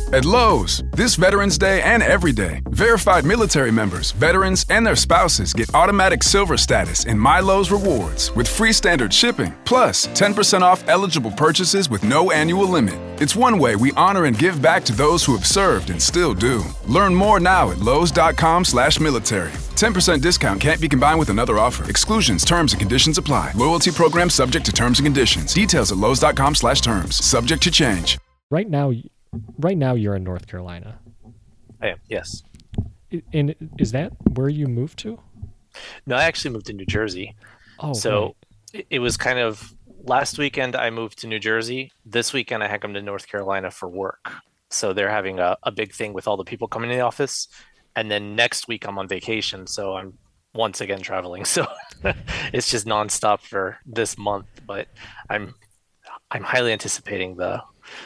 At Lowe's, this Veterans Day and every day, verified military members, veterans, and their spouses get automatic silver status in My Lowe's Rewards with free standard shipping, plus 10% off eligible purchases with no annual limit. It's one way we honor and give back to those who have served and still do. Learn more now at lowes.com/military. 10% discount can't be combined with another offer. Exclusions, terms, and conditions apply. Loyalty program subject to terms and conditions. Details at lowes.com/terms. Subject to change. Right now you're in North Carolina. I am, yes. And is that where you moved to? No, I actually moved to New Jersey. Oh, so right. it was kind of last weekend I moved to New Jersey. This weekend I had come to North Carolina for work. So they're having a big thing with all the people coming to the office. And then next week I'm on vacation. So I'm once again traveling. So it's just nonstop for this month. But I'm highly anticipating the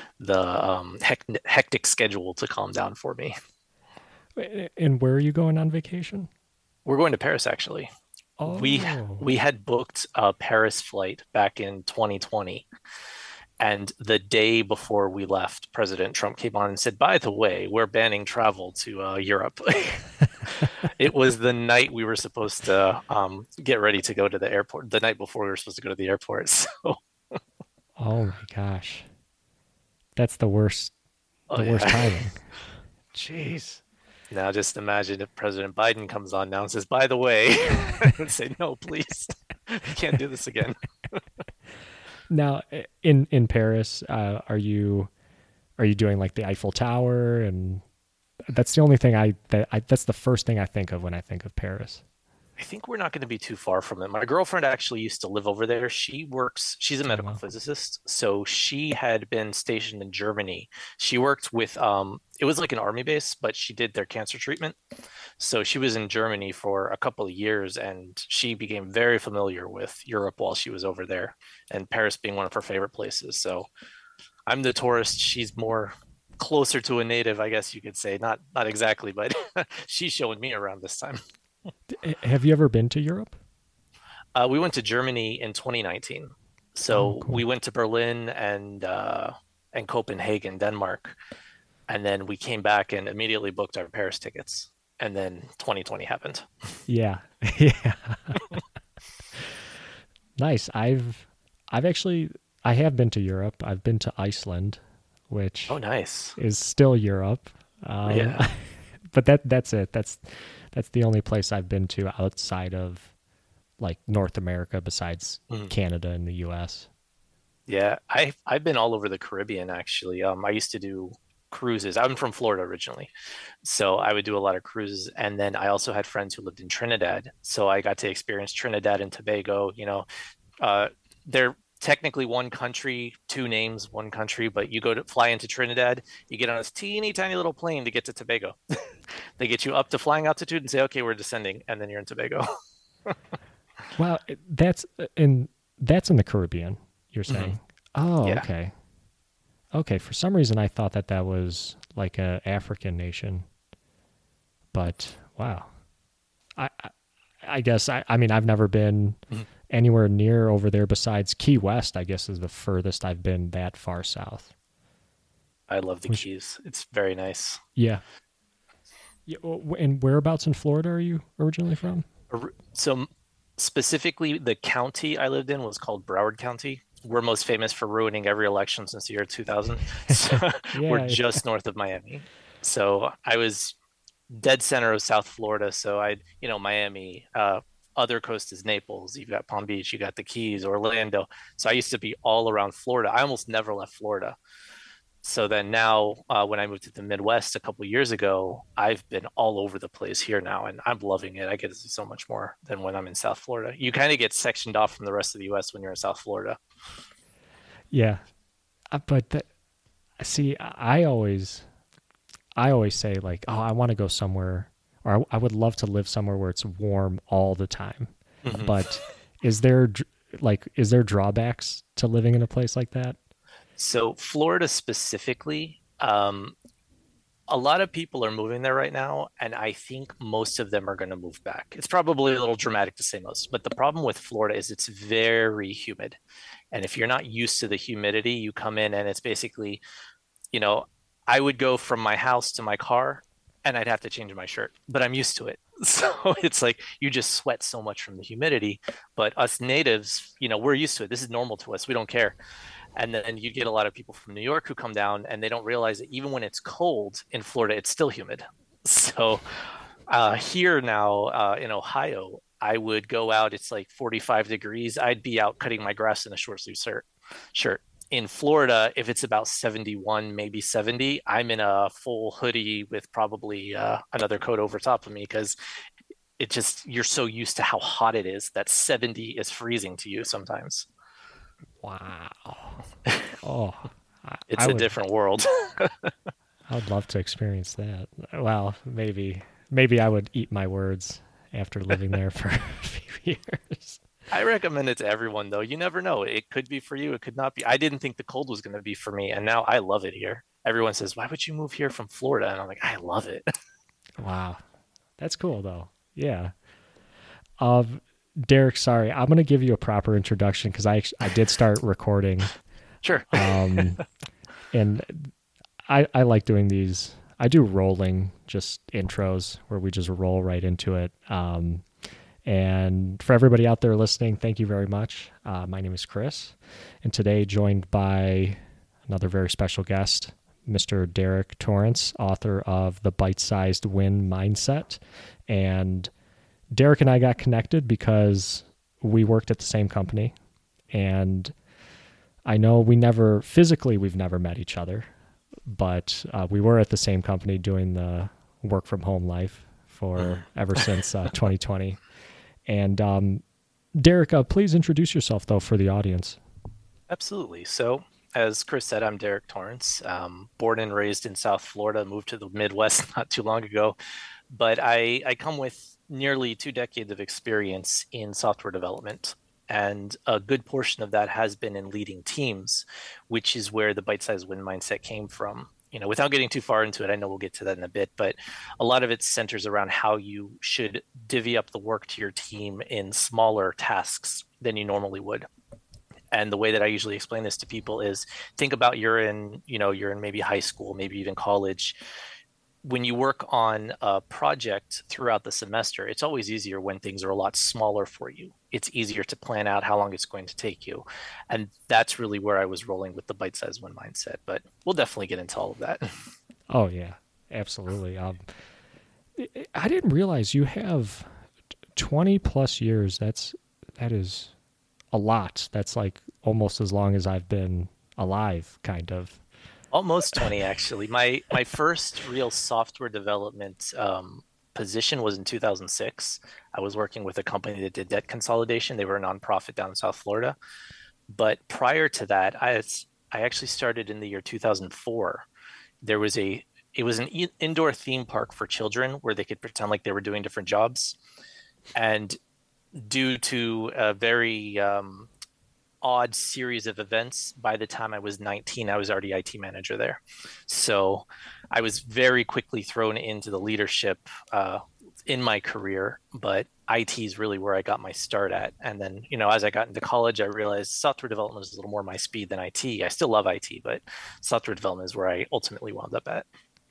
hectic schedule to calm down for me. And where are you going on vacation? We're going to Paris, actually. Oh. We had booked a Paris flight back in 2020. And the day before we left, President Trump came on and said, by the way, we're banning travel to Europe. It was the night we were supposed to get ready to go to the airport, the night before we were supposed to go to the airport. So. Oh, my gosh. That's the worst worst timing. Jeez. Now just imagine if President Biden comes on now and says, by the way, I would say, no, please, we can't do this again. Now, in Paris, are you doing like the Eiffel Tower? And that's the only thing that's the first thing I think of when I think of Paris. I think we're not going to be too far from it. My girlfriend actually used to live over there. She's a medical physicist. So she had been stationed in Germany. She worked with, it was like an army base, but she did their cancer treatment. So she was in Germany for a couple of years and she became very familiar with Europe while she was over there, and Paris being one of her favorite places. So I'm the tourist. She's more closer to a native, I guess you could say. Not exactly, but she's showing me around this time. Have you ever been to Europe? We went to Germany in 2019. So cool. We went to Berlin and Copenhagen, Denmark. And then we came back and immediately booked our Paris tickets. And then 2020 happened. Yeah. Yeah. Nice. I have been to Europe. I've been to Iceland, which nice. is still Europe. Yeah. But that's it. That's the only place I've been to outside of like North America besides Canada and the US. Yeah, I've been all over the Caribbean actually. I used to do cruises. I'm from Florida originally. So I would do a lot of cruises, and then I also had friends who lived in Trinidad. So I got to experience Trinidad and Tobago, they're technically one country, two names, one country, but you go to fly into Trinidad, you get on this teeny tiny little plane to get to Tobago. They get you up to flying altitude and say, okay, we're descending, and then you're in Tobago. Wow, that's in the Caribbean, you're saying? Oh, Yeah. okay. Okay, for some reason I thought that was like a African nation. But wow. I guess I mean I've never been anywhere near over there besides Key West, I guess is the furthest I've been that far south. I love the Keys. It's very nice. Yeah. Yeah, and whereabouts in Florida are you originally from? So specifically the county I lived in was called Broward County. We're most famous for ruining every election since the year 2000. So we're just north of Miami. So I was dead center of South Florida. So Miami, other coast is Naples. You've got Palm Beach, you got the Keys, Orlando. So I used to be all around Florida. I almost never left Florida. So then now when I moved to the Midwest a couple of years ago, I've been all over the place here now, and I'm loving it. I get to see so much more than when I'm in South Florida. You kind of get sectioned off from the rest of the U.S. when you're in South Florida. Yeah. But see, I always say like, oh, I want to go somewhere, or I would love to live somewhere where it's warm all the time. Mm-hmm. But is there drawbacks to living in a place like that? So Florida specifically, a lot of people are moving there right now, and I think most of them are going to move back. It's probably a little dramatic to say most, but the problem with Florida is it's very humid. And if you're not used to the humidity, you come in and it's basically, I would go from my house to my car and I'd have to change my shirt, but I'm used to it. So it's like you just sweat so much from the humidity. But us natives, we're used to it. This is normal to us. We don't care. And then you get a lot of people from New York who come down and they don't realize that even when it's cold in Florida, it's still humid. So here now in Ohio, I would go out, it's like 45 degrees. I'd be out cutting my grass in a short sleeve shirt. In Florida, if it's about 71, maybe 70, I'm in a full hoodie with probably another coat over top of me because you're so used to how hot it is that 70 is freezing to you sometimes. Wow. Oh, it's a different world. I would love to experience that. Well, maybe I would eat my words after living there for a few years. I recommend it to everyone, though. You never know. It could be for you. It could not be. I didn't think the cold was going to be for me, and now I love it here. Everyone says, "Why would you move here from Florida?" And I'm like, I love it. Wow. That's cool, though. Yeah. Derek, sorry, I'm going to give you a proper introduction because I did start recording. Sure. And I like doing these. I do rolling just intros where we just roll right into it. And for everybody out there listening, thank you very much. My name is Chris, and today joined by another very special guest, Mr. Derek Torrence, author of The Bite-Sized Win Mindset. And Derek and I got connected because we worked at the same company, and I know we've never met each other, but we were at the same company doing the work from home life for ever since 2020. And Derek, please introduce yourself, though, for the audience. Absolutely. So, as Chris said, I'm Derek Torrence, born and raised in South Florida, moved to the Midwest not too long ago. But I come with nearly 2 decades of experience in software development. And a good portion of that has been in leading teams, which is where the bite-sized win mindset came from. Without getting too far into it, I know we'll get to that in a bit, but a lot of it centers around how you should divvy up the work to your team in smaller tasks than you normally would. And the way that I usually explain this to people is think about you're in maybe high school, maybe even college. When you work on a project throughout the semester, it's always easier when things are a lot smaller for you. It's easier to plan out how long it's going to take you. And that's really where I was rolling with the bite-sized win mindset. But we'll definitely get into all of that. Oh, yeah, absolutely. I didn't realize you have 20 plus years. That is a lot. That's like almost as long as I've been alive, kind of. Almost 20, actually. My first real software development position was in 2006. I was working with a company that did debt consolidation. They were a nonprofit down in South Florida. But prior to that, I actually started in the year 2004. It was an indoor theme park for children where they could pretend like they were doing different jobs. And due to a very odd series of events, by the time I was 19, I was already IT manager there. So I was very quickly thrown into the leadership in my career, but IT is really where I got my start at. And then, as I got into college, I realized software development is a little more my speed than IT. I still love IT, but software development is where I ultimately wound up at.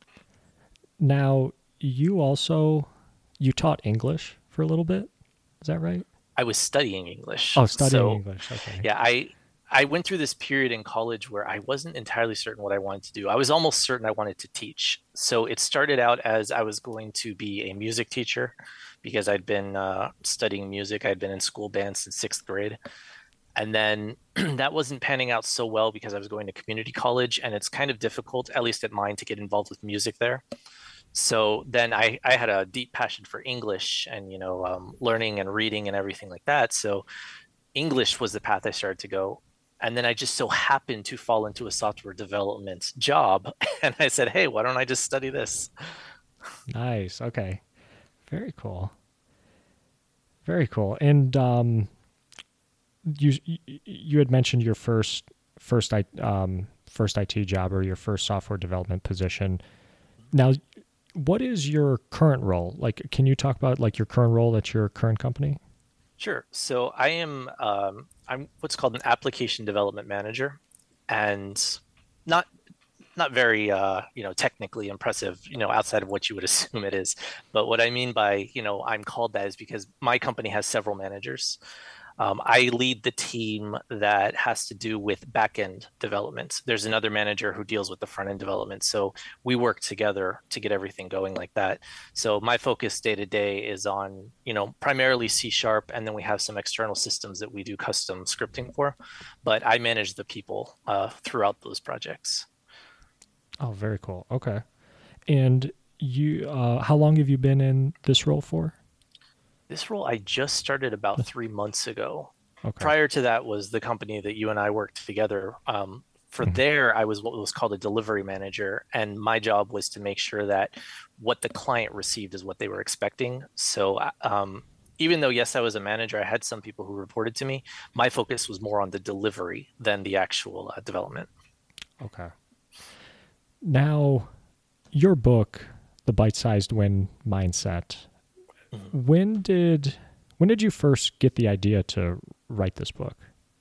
Now, you taught English for a little bit. Is that right? I was studying English. Oh, studying English. Okay. Yeah, I went through this period in college where I wasn't entirely certain what I wanted to do. I was almost certain I wanted to teach. So it started out as I was going to be a music teacher because I'd been studying music. I'd been in school band since 6th grade. And then that wasn't panning out so well because I was going to community college, and it's kind of difficult, at least at mine, to get involved with music there. So then I had a deep passion for English and, learning and reading and everything like that. So English was the path I started to go. And then I just so happened to fall into a software development job. And I said, hey, why don't I just study this? Nice. Okay. Very cool. Very cool. And you had mentioned your first IT job or your first software development position. Now, what is your current role? Like, can you talk about like your current role at your current company? Sure. So I'm what's called an application development manager, and not not very technically impressive, outside of what you would assume it is. But what I mean by, I'm called that is because my company has several managers. I lead the team that has to do with back-end development. There's another manager who deals with the front-end development. So we work together to get everything going like that. So my focus day to day is on, primarily C#, and then we have some external systems that we do custom scripting for. But I manage the people throughout those projects. Oh, very cool. Okay. And you, how long have you been in this role for? This role I just started about 3 months ago. Okay. Prior to that was the company that you and I worked together. For there, I was what was called a delivery manager, and my job was to make sure that what the client received is what they were expecting. So even though, yes, I was a manager, I had some people who reported to me. My focus was more on the delivery than the actual development. Okay. Now, your book, The Bite-Sized Win Mindset, when did you first get the idea to write this book?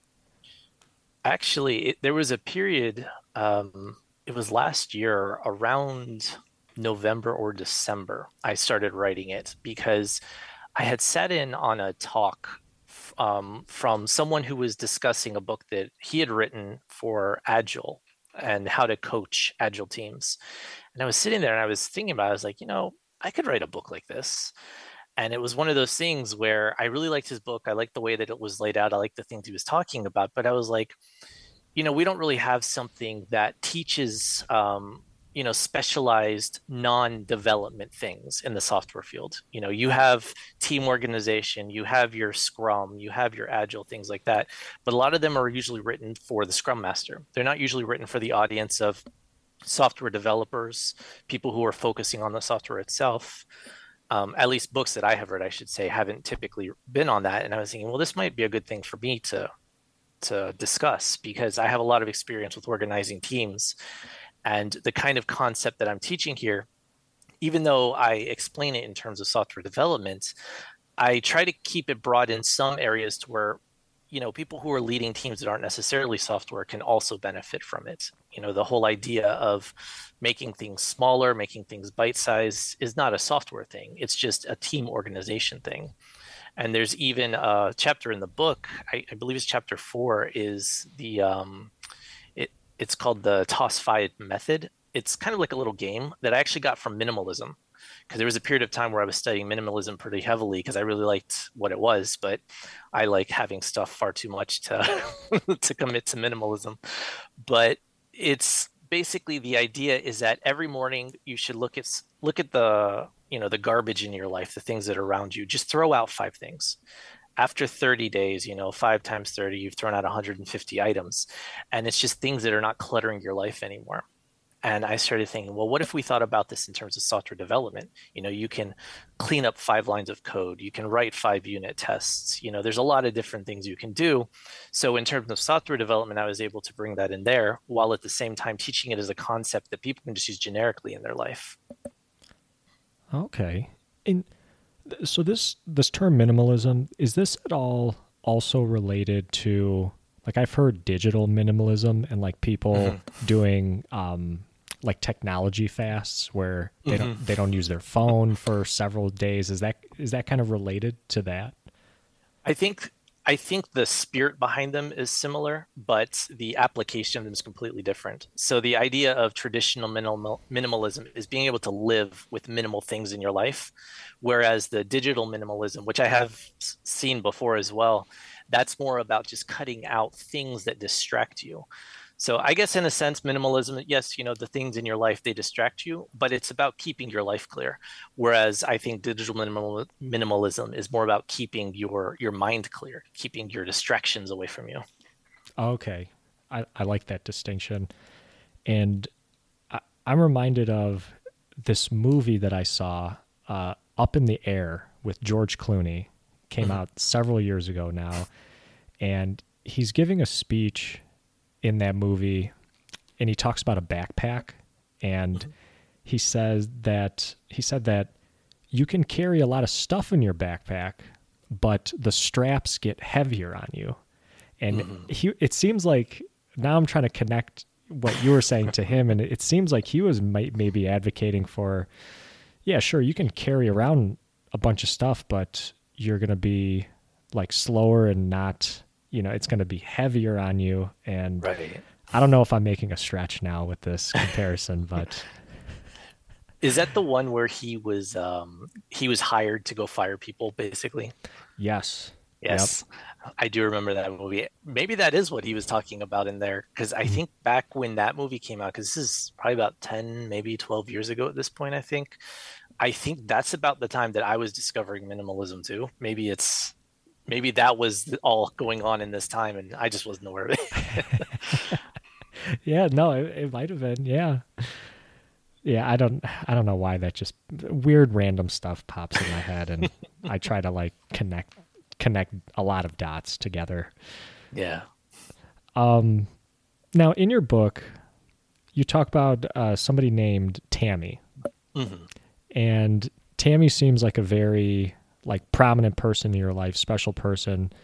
Actually, there was a period, it was last year around November or December, I started writing it because I had sat in on a talk from someone who was discussing a book that he had written for Agile and how to coach Agile teams. And I was sitting there and I was thinking about it. I was like, I could write a book like this. And it was one of those things where I really liked his book. I liked the way that it was laid out. I liked the things he was talking about. But I was like, we don't really have something that teaches, specialized non-development things in the software field. You have team organization, you have your Scrum, you have your Agile, things like that. But a lot of them are usually written for the Scrum Master. They're not usually written for the audience of software developers, people who are focusing on the software itself. At least books that I have read, I should say, haven't typically been on that. And I was thinking, well, this might be a good thing for me to discuss because I have a lot of experience with organizing teams. And the kind of concept that I'm teaching here, even though I explain it in terms of software development, I try to keep it broad in some areas to where, people who are leading teams that aren't necessarily software can also benefit from it. The whole idea of making things smaller, making things bite-sized is not a software thing. It's just a team organization thing. And there's even a chapter in the book, I believe it's chapter 4, is it's called the Toss-Five method. It's kind of like a little game that I actually got from minimalism. Because there was a period of time where I was studying minimalism pretty heavily because I really liked what it was, but I like having stuff far too much to to commit to minimalism. But it's basically the idea is that every morning you should look at the the garbage in your life, the things that are around you. Just throw out 5 things. After 30 days, 5 times 30, you've thrown out 150 items, and it's just things that are not cluttering your life anymore. And I started thinking, well, what if we thought about this in terms of software development? You can clean up 5 lines of code. You can write 5 unit tests. There's a lot of different things you can do. So in terms of software development, I was able to bring that in there while at the same time teaching it as a concept that people can just use generically in their life. Okay. And so this term minimalism, is this at all also related to, like, I've heard digital minimalism and like people doing like technology fasts where they don't use their phone for several days. Is that kind of related to that? I think the spirit behind them is similar, but the application of them is completely different. So the idea of traditional minimalism is being able to live with minimal things in your life, whereas the digital minimalism, which I have seen before as well, that's more about just cutting out things that distract you. So I guess in a sense, minimalism, yes, the things in your life, they distract you, but it's about keeping your life clear. Whereas I think digital minimalism is more about keeping your mind clear, keeping your distractions away from you. Okay. I like that distinction. And I'm reminded of this movie that I saw, Up in the Air with George Clooney. Came out several years ago now. And he's giving a speech in that movie, and he talks about a backpack, and he said that you can carry a lot of stuff in your backpack, but the straps get heavier on you. And it seems like now I'm trying to connect what you were saying to him, and it seems like he was maybe advocating for, yeah, sure, you can carry around a bunch of stuff, but you're going to be like slower and not, it's going to be heavier on you. And right. I don't know if I'm making a stretch now with this comparison, but is that the one where he was hired to go fire people, basically? Yes. Yes. Yep. I do remember that movie. Maybe that is what he was talking about in there, because I think back when that movie came out, because this is probably about 10, maybe 12 years ago at this point, I think that's about the time that I was discovering minimalism too. Maybe that was all going on in this time and I just wasn't aware of it. Yeah, no, it might have been. Yeah. Yeah, I don't know why that just weird random stuff pops in my head, and I try to like connect a lot of dots together. Yeah. Now in your book, you talk about somebody named Tammy. Mm-hmm. And Tammy seems like a very like prominent person in your life, special person.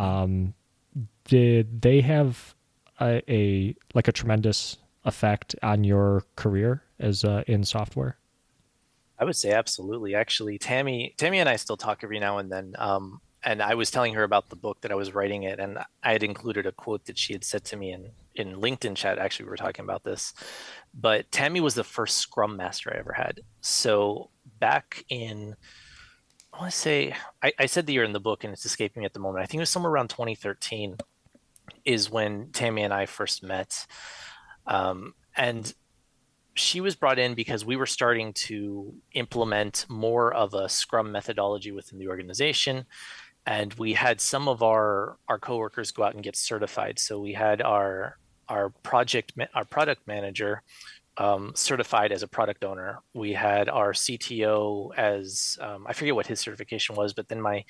Did they have a tremendous effect on your career as in software? I would say absolutely. Actually, Tammy and I still talk every now and then. And I was telling her about the book that I was writing it, and I had included a quote that she had said to me in LinkedIn chat. Actually, we were talking about this, but Tammy was the first Scrum Master I ever had. So back in, I want to say, I said the year in the book, and it's escaping me at the moment. I think it was somewhere around 2013 is when Tammy and I first met. And she was brought in because we were starting to implement more of a Scrum methodology within the organization. And we had some of our coworkers go out and get certified. So we had our product manager certified as a product owner. We had our CTO as I forget what his certification was, but then my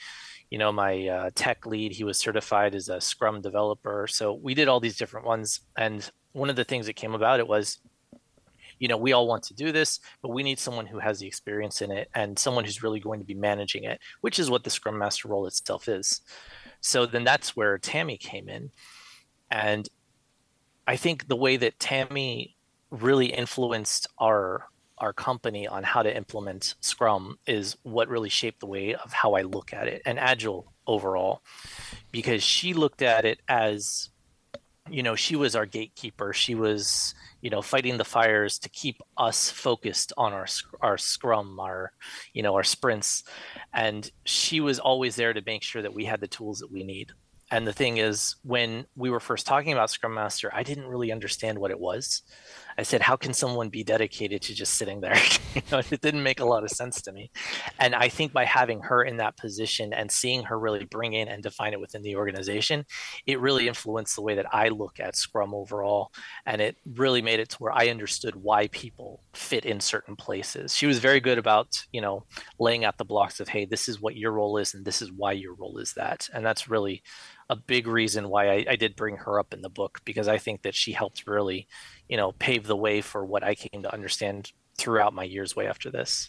tech lead, he was certified as a Scrum developer. So we did all these different ones. And one of the things that came about it was, we all want to do this, but we need someone who has the experience in it and someone who's really going to be managing it, which is what the Scrum Master role itself is. So then that's where Tammy came in. And I think the way that Tammy really influenced our company on how to implement Scrum is what really shaped the way of how I look at it and Agile overall, because she looked at it as, she was our gatekeeper. She was, fighting the fires to keep us focused on our Scrum, our sprints. And she was always there to make sure that we had the tools that we need. And the thing is, when we were first talking about Scrum Master, I didn't really understand what it was. I said, how can someone be dedicated to just sitting there? It didn't make a lot of sense to me. And I think by having her in that position and seeing her really bring in and define it within the organization, it really influenced the way that I look at Scrum overall. And it really made it to where I understood why people fit in certain places. She was very good about, laying out the blocks of, hey, this is what your role is, and this is why your role is that. And that's really a big reason why I did bring her up in the book, because I think that she helped really, pave the way for what I came to understand throughout my years way after this.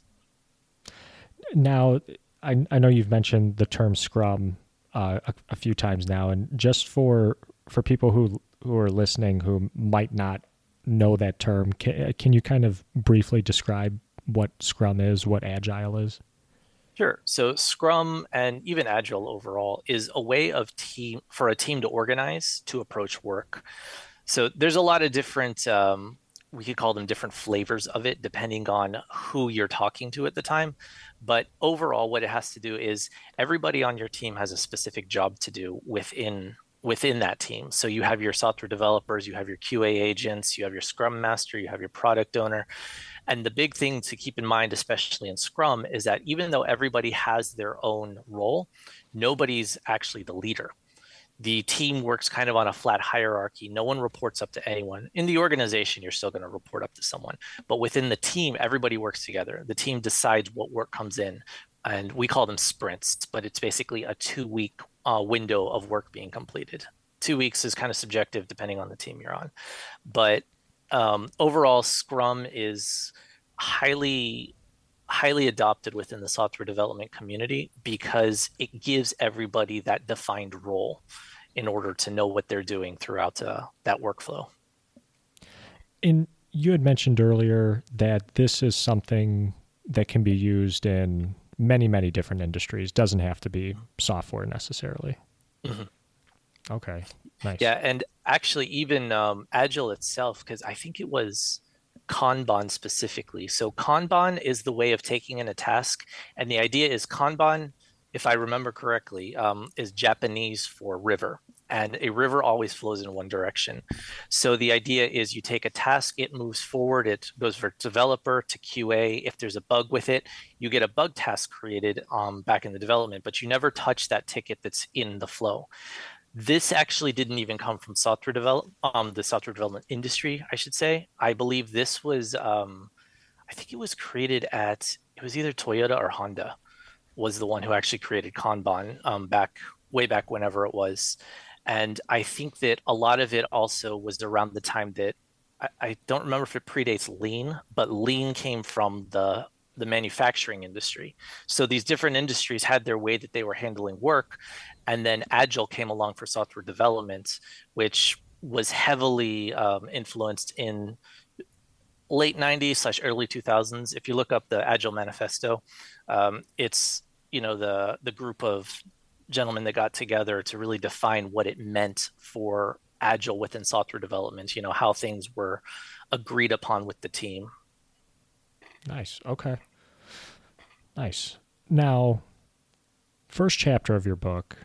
Now, I know you've mentioned the term Scrum a few times now, and just for people who are listening who might not know that term, can you kind of briefly describe what Scrum is, what Agile is? Sure. So Scrum and even Agile overall is a way for a team to organize, to approach work. So there's a lot of different, we could call them different flavors of it, depending on who you're talking to at the time. But overall, what it has to do is everybody on your team has a specific job to do within that team. So you have your software developers, you have your QA agents, you have your Scrum Master, you have your product owner. And the big thing to keep in mind, especially in Scrum, is that even though everybody has their own role, nobody's actually the leader. The team works kind of on a flat hierarchy. No one reports up to anyone. In the organization, you're still going to report up to someone. But within the team, everybody works together. The team decides what work comes in. And we call them sprints, but it's basically a 2-week window of work being completed. 2 weeks is kind of subjective depending on the team you're on. But overall, Scrum is highly adopted within the software development community because it gives everybody that defined role in order to know what they're doing throughout that workflow. You had mentioned earlier that this is something that can be used in many, many different industries. Doesn't have to be software necessarily. Mm-hmm. Okay, nice. Yeah, and actually even Agile itself, because I think it was Kanban specifically. So Kanban is the way of taking in a task, and the idea is Kanban, if I remember correctly, is Japanese for river. And a river always flows in one direction. So the idea is you take a task, it moves forward, it goes from developer to QA. If there's a bug with it, you get a bug task created back in the development, but you never touch that ticket that's in the flow. This actually didn't even come from software the software development industry, I should say. I believe this was, I think it was created it was either Toyota or Honda was the one who actually created Kanban way back whenever it was. And I think that a lot of it also was around the time that I don't remember if it predates Lean, but Lean came from the manufacturing industry. So these different industries had their way that they were handling work. And then Agile came along for software development, which was heavily influenced in late 90s / early 2000s. If you look up the Agile Manifesto, it's, the group of gentlemen that got together to really define what it meant for Agile within software development, how things were agreed upon with the team. Nice. Okay. Nice. Now, first chapter of your book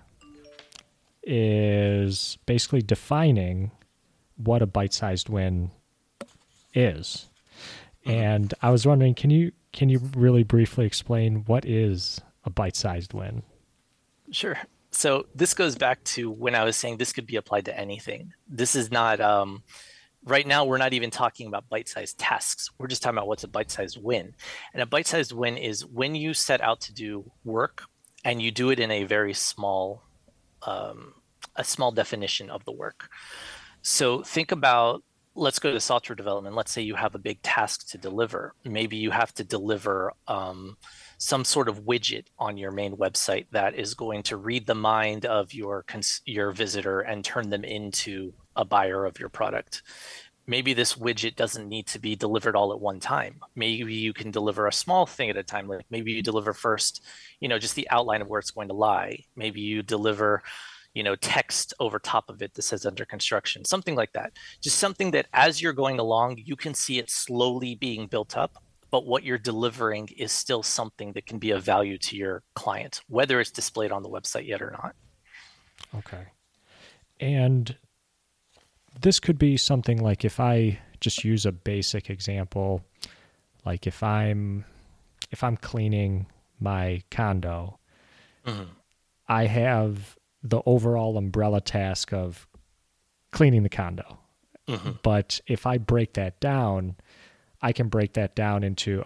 is basically defining what a bite-sized win is. And I was wondering, can you really briefly explain what is a bite-sized win? Sure. So this goes back to when I was saying this could be applied to anything. This is not, right now, we're not even talking about bite-sized tasks. We're just talking about what's a bite-sized win. And a bite-sized win is when you set out to do work and you do it in a very small, a small definition of the work. So think about, let's go to software development. Let's say you have a big task to deliver. Maybe you have to deliver some sort of widget on your main website that is going to read the mind of your visitor and turn them into a buyer of your product. Maybe this widget doesn't need to be delivered all at one time. Maybe you can deliver a small thing at a time. Like maybe you deliver first, just the outline of where it's going to lie. Maybe you deliver, text over top of it that says under construction, something like that. Just something that as you're going along, you can see it slowly being built up, but what you're delivering is still something that can be of value to your client, whether it's displayed on the website yet or not. Okay. And this could be something like, if I just use a basic example, like if I'm cleaning my condo, I have the overall umbrella task of cleaning the condo. But if I break that down, I can break that down into,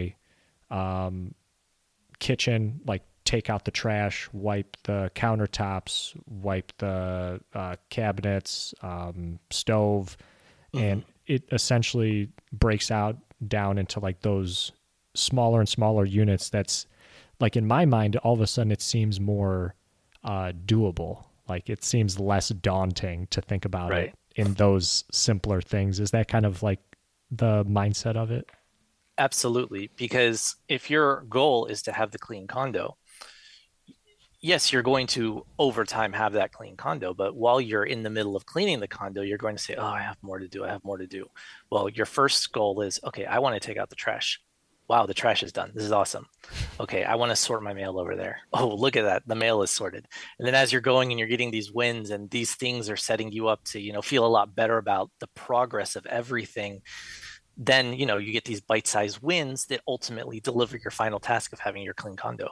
kitchen, like take out the trash, wipe the countertops, wipe the cabinets, stove, and it essentially breaks down into like those smaller and smaller units. That's like, in my mind, all of a sudden it seems more doable. Like it seems less daunting to think about it in those simpler things. Is that kind of like the mindset of it? Absolutely. Because if your goal is to have the clean condo, yes, you're going to over time have that clean condo, but while you're in the middle of cleaning the condo, you're going to say, I have more to do. Well, your first goal is, I want to take out the trash. Wow, the trash is done. This is awesome. Okay, I want to sort my mail over there. Oh, look at that. The mail is sorted. And then as you're going and you're getting these wins and these things are setting you up to, feel a lot better about the progress of everything, then, you get these bite-sized wins that ultimately deliver your final task of having your clean condo.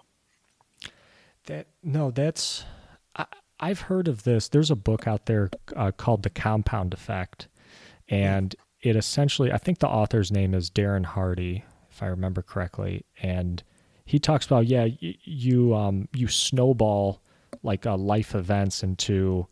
I've heard of this. There's a book out there called The Compound Effect. And it essentially, I think the author's name is Darren Hardy, if I remember correctly. And he talks about, you snowball like life events into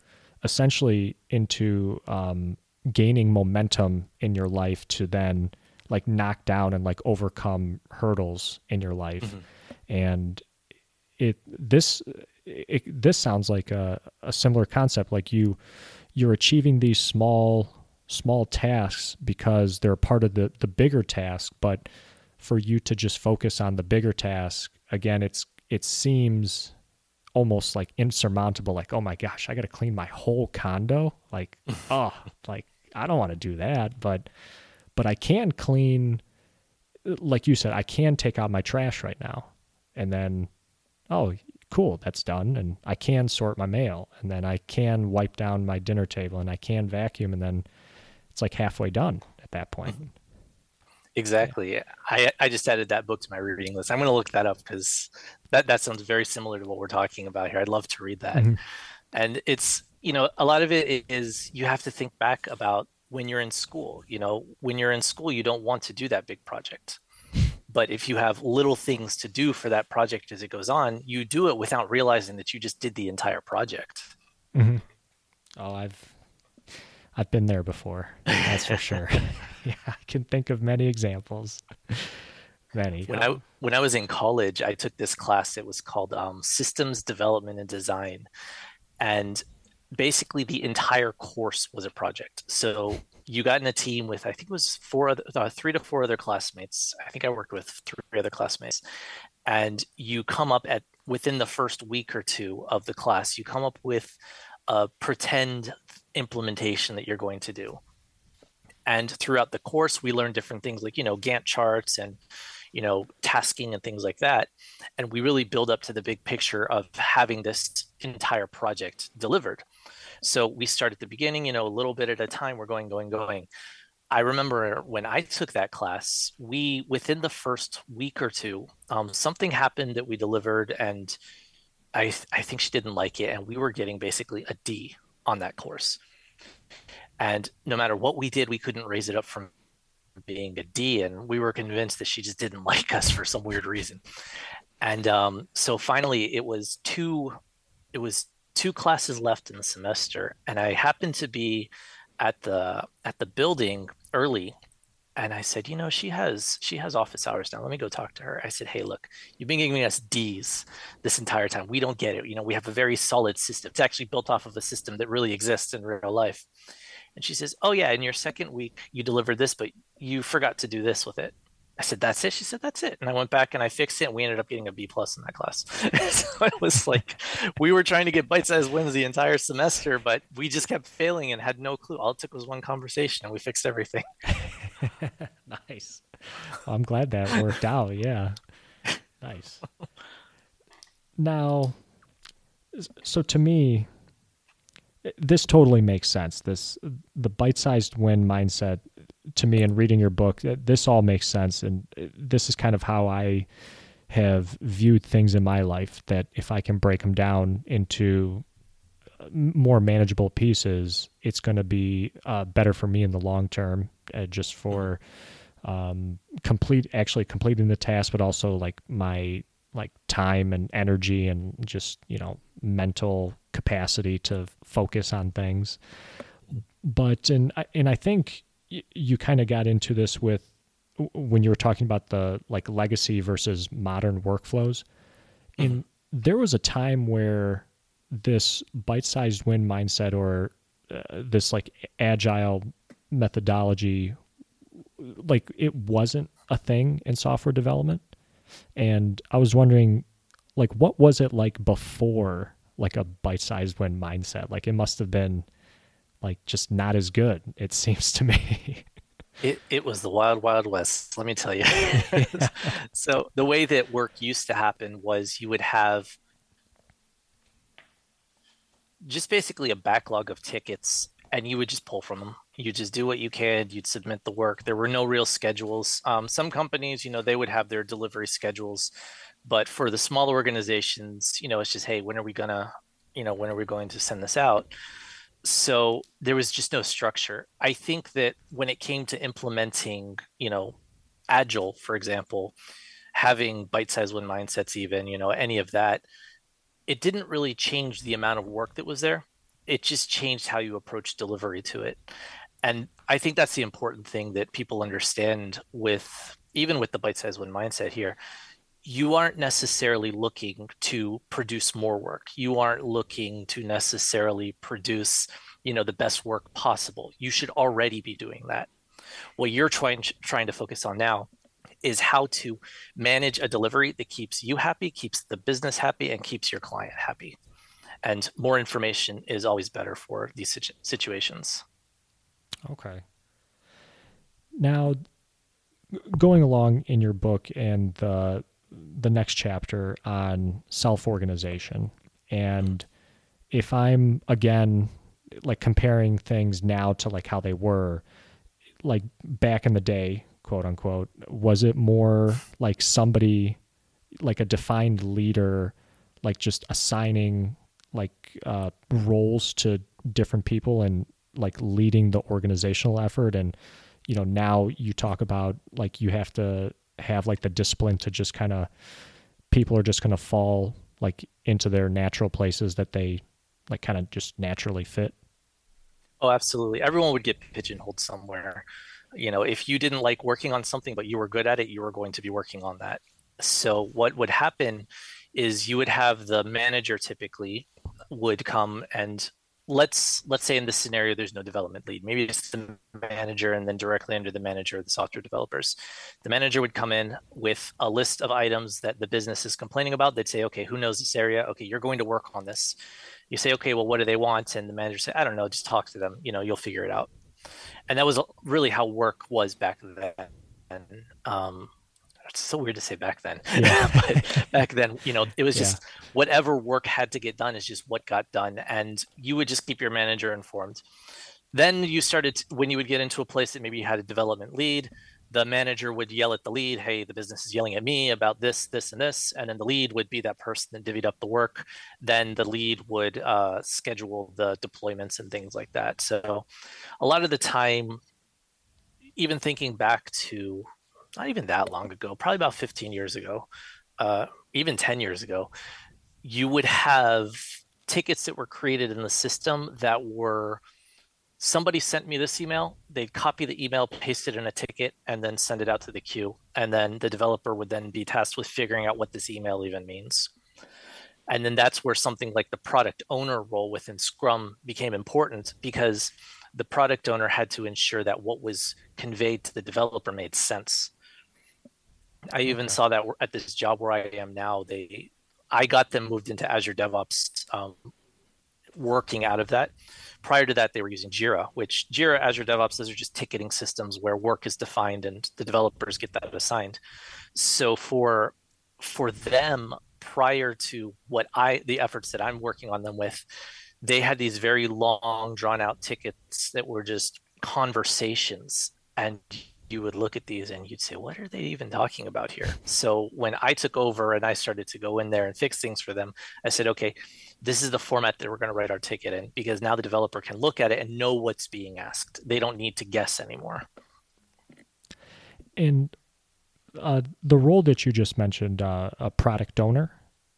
gaining momentum in your life to then like knock down and like overcome hurdles in your life. And this sounds like a similar concept. Like you're achieving these small small tasks because they're part of the bigger task, but for you to just focus on the bigger task, again, it seems almost like insurmountable, like, oh my gosh, I got to clean my whole condo. Like, oh, like I don't want to do that, but I can clean, like you said, I can take out my trash right now and then, oh, cool, that's done. And I can sort my mail and then I can wipe down my dinner table and I can vacuum and then it's like halfway done at that point. Exactly. Yeah. I just added that book to my reading list. I'm going to look that up because that sounds very similar to what we're talking about here. I'd love to read that. Mm-hmm. And it's, a lot of it is you have to think back about when you're in school. When you're in school, you don't want to do that big project. But if you have little things to do for that project as it goes on, you do it without realizing that you just did the entire project. Mm-hmm. Oh, I've been there before. That's for sure. Yeah, I can think of many examples. Many. When I was in college, I took this class. It was called Systems Development and Design, and basically the entire course was a project. So you got in a team with, I think it was 3 to 4 other classmates. I think I worked with 3 other classmates, and you come up within the first week or 2 of the class, you come up with a pretend implementation that you're going to do. And throughout the course, we learned different things like, Gantt charts and, tasking and things like that. And we really build up to the big picture of having this entire project delivered. So we start at the beginning, a little bit at a time, we're going. I remember when I took that class, within the first week or 2, something happened that we delivered and I think she didn't like it. And we were getting basically a D on that course. And no matter what we did, we couldn't raise it up from being a D. And we were convinced that she just didn't like us for some weird reason. And so finally, it was two classes left in the semester. And I happened to be at the building early. And I said, she has office hours now. Let me go talk to her. I said, hey, look, you've been giving us D's this entire time. We don't get it. We have a very solid system. It's actually built off of a system that really exists in real life. And she says, oh, yeah, in your second week, you delivered this, but you forgot to do this with it. I said, that's it? She said, that's it. And I went back and I fixed it. And we ended up getting a B+ in that class. So it was like we were trying to get bite-sized wins the entire semester, but we just kept failing and had no clue. All it took was one conversation and we fixed everything. Nice. Well, I'm glad that worked out. Yeah. Nice. Now, so to me, this totally makes sense. The bite-sized win mindset, to me, in reading your book, this all makes sense. And this is kind of how I have viewed things in my life, that if I can break them down into more manageable pieces, it's going to be better for me in the long term, just for completing the task, but also like my time and energy and just, mental capacity to focus on things. But, and I think you kind of got into this with, when you were talking about the legacy versus modern workflows. And there was a time where this bite-sized win mindset, or this agile methodology, it wasn't a thing in software development. And I was wondering, what was it like before, a bite-sized win mindset? It must have been just not as good, it seems to me. It was the wild, wild west, let me tell you. So the way that work used to happen was you would have just basically a backlog of tickets, and you would just pull from them. You just do what you can. You'd submit the work. There were no real schedules. Some companies, they would have their delivery schedules, but for the smaller organizations, it's just, hey, when are we going to send this out? So there was just no structure. I think that when it came to implementing, Agile, for example, having bite-sized win mindsets, even, any of that, it didn't really change the amount of work that was there. It just changed how you approach delivery to it. And I think that's the important thing that people understand even with the bite-sized win mindset here. you aren't necessarily looking to produce more work. You aren't looking to necessarily produce, the best work possible. You should already be doing that. What you're trying to focus on now is how to manage a delivery that keeps you happy, keeps the business happy, and keeps your client happy. And more information is always better for these situations. Okay. Now, going along in your book and the next chapter on self-organization, and if I'm again like comparing things now to like how they were like back in the day, quote unquote, was it more like somebody like a defined leader, like just assigning like roles to different people and like leading the organizational effort? And now you talk about like you have to have like the discipline to just kind of, people are just going to fall like into their natural places that they like kind of just naturally fit. Oh, absolutely. Everyone would get pigeonholed somewhere. If you didn't like working on something, but you were good at it, you were going to be working on that. So what would happen is you would have the manager typically would come and let's say in this scenario, there's no development lead. Maybe it's the manager and then directly under the manager, the software developers. The manager would come in with a list of items that the business is complaining about. They'd say, okay, who knows this area? Okay, you're going to work on this. You say, okay, well, what do they want? And the manager say, I don't know, just talk to them. You'll figure it out. And that was really how work was back then. It's so weird to say back then, yeah. but back then, it was just whatever work had to get done is just what got done. And you would just keep your manager informed. Then you started, when you would get into a place that maybe you had a development lead, the manager would yell at the lead, hey, the business is yelling at me about this, this, and this. And then the lead would be that person that divvied up the work. Then the lead would schedule the deployments and things like that. So a lot of the time, even thinking back to not even that long ago, probably about 15 years ago, even 10 years ago, you would have tickets that were created in the system that were, somebody sent me this email, they'd copy the email, paste it in a ticket, and then send it out to the queue. And then the developer would then be tasked with figuring out what this email even means. And then that's where something like the product owner role within Scrum became important, because the product owner had to ensure that what was conveyed to the developer made sense. I even saw that at this job where I am now, I got them moved into Azure DevOps, working out of that. Prior to that, they were using Jira, which Jira, Azure DevOps, those are just ticketing systems where work is defined and the developers get that assigned. So for them, prior to the efforts that I'm working on them with, they had these very long, drawn out tickets that were just conversations. And you would look at these and you'd say, what are they even talking about here? So when I took over and I started to go in there and fix things for them, I said, okay, this is the format that we're going to write our ticket in, because now the developer can look at it and know what's being asked. They don't need to guess anymore. And the role that you just mentioned, a product owner,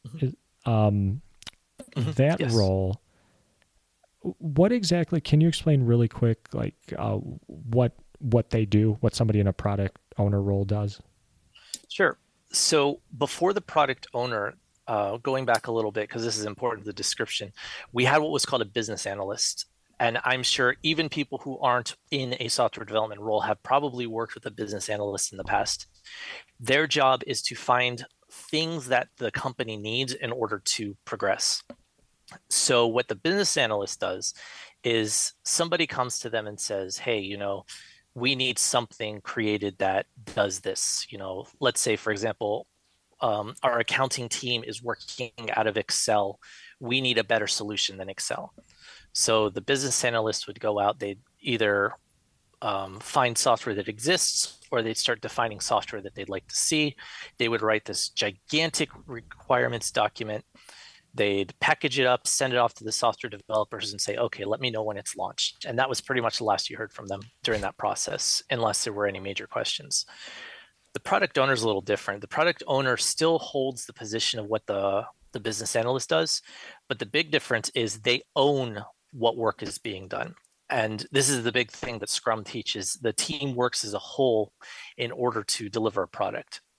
that yes. role, what exactly, can you explain really quick, like what they do, what somebody in a product owner role does? Sure. So before the product owner, going back a little bit, because this is important, the description, we had what was called a business analyst. And I'm sure even people who aren't in a software development role have probably worked with a business analyst in the past. Their job is to find things that the company needs in order to progress. So what the business analyst does is somebody comes to them and says, hey, we need something created that does this. Let's say, for example, our accounting team is working out of Excel. We need a better solution than Excel. So the business analyst would go out, they'd either find software that exists, or they'd start defining software that they'd like to see. They would write this gigantic requirements document. They'd package it up, send it off to the software developers and say, okay, let me know when it's launched. And that was pretty much the last you heard from them during that process, unless there were any major questions. The product owner is a little different. The product owner still holds the position of what the business analyst does, but the big difference is they own what work is being done. And this is the big thing that Scrum teaches. The team works as a whole in order to deliver a product.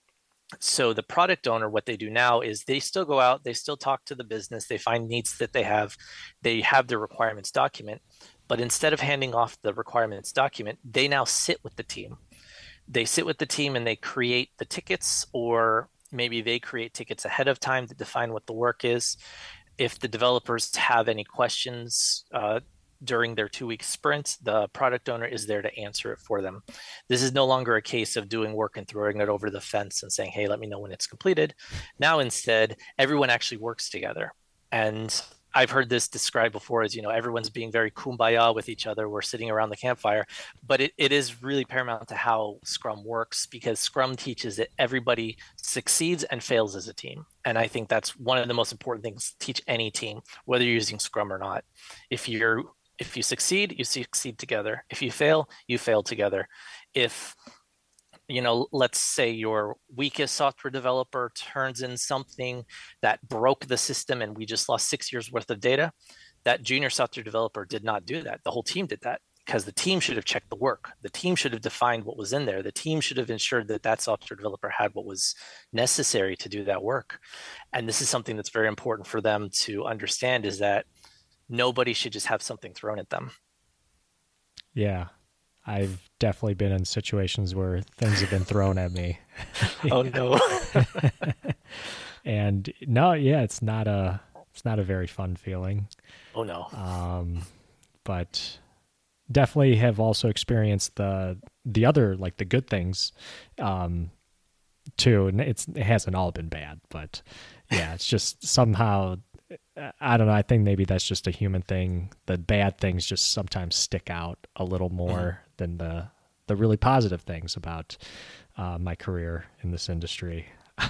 So the product owner, what they do now is they still go out, they still talk to the business, they find needs that they have the requirements document, but instead of handing off the requirements document, they now sit with the team. They sit with the team and they create the tickets, or maybe they create tickets ahead of time to define what the work is. If the developers have any questions during their 2-week sprint, the product owner is there to answer it for them. This is no longer a case of doing work and throwing it over the fence and saying, hey, let me know when it's completed. Now, instead, everyone actually works together. And I've heard this described before as, everyone's being very kumbaya with each other. We're sitting around the campfire, but it is really paramount to how Scrum works, because Scrum teaches that everybody succeeds and fails as a team. And I think that's one of the most important things to teach any team, whether you're using Scrum or not. If you succeed, you succeed together. If you fail together. If, let's say your weakest software developer turns in something that broke the system and we just lost 6 years worth of data, that junior software developer did not do that. The whole team did that, because the team should have checked the work. The team should have defined what was in there. The team should have ensured that that software developer had what was necessary to do that work. And this is something that's very important for them to understand, is that nobody should just have something thrown at them. Yeah. I've definitely been in situations where things have been thrown at me. Oh no. And no, yeah, it's not a very fun feeling. Oh no. But definitely have also experienced the other, like the good things, too. And it hasn't all been bad, but yeah, it's just somehow, I don't know. I think maybe that's just a human thing. The bad things just sometimes stick out a little more than the really positive things about my career in this industry.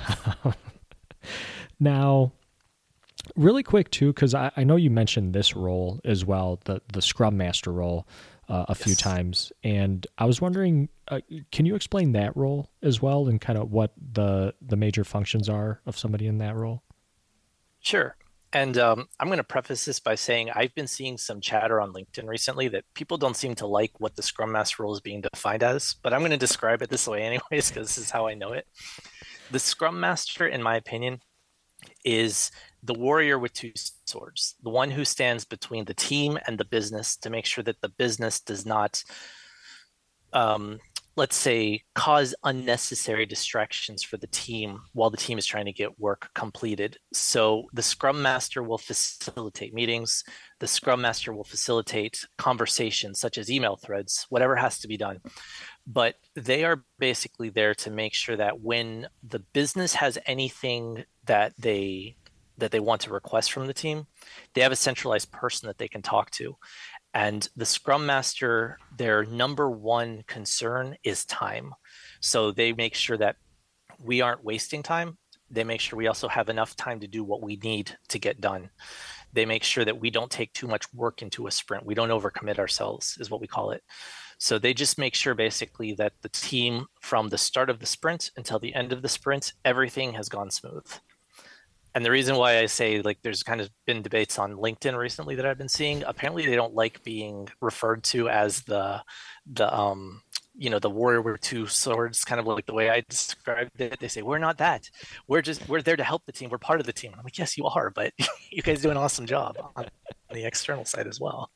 Now, really quick too, because I know you mentioned this role as well, the Scrum Master role, a few times, and I was wondering, can you explain that role as well, and kind of what the major functions are of somebody in that role? Sure. And I'm going to preface this by saying I've been seeing some chatter on LinkedIn recently that people don't seem to like what the Scrum Master role is being defined as, but I'm going to describe it this way anyways, because this is how I know it. The Scrum Master, in my opinion, is the warrior with two swords, the one who stands between the team and the business to make sure that the business does not let's say, cause unnecessary distractions for the team while the team is trying to get work completed. So the Scrum Master will facilitate meetings. The Scrum Master will facilitate conversations such as email threads, whatever has to be done. But they are basically there to make sure that when the business has anything that they want to request from the team, they have a centralized person that they can talk to. And the Scrum Master, their number one concern is time. So they make sure that we aren't wasting time. They make sure we also have enough time to do what we need to get done. They make sure that we don't take too much work into a sprint. We don't overcommit ourselves, is what we call it. So they just make sure basically that the team, from the start of the sprint until the end of the sprint, everything has gone smooth. And the reason why I say, like, there's kind of been debates on LinkedIn recently that I've been seeing. Apparently, they don't like being referred to as the warrior with two swords, kind of like the way I described it. They say, we're not that. We're there to help the team. We're part of the team. I'm like, yes, you are, but you guys do an awesome job on the external side as well.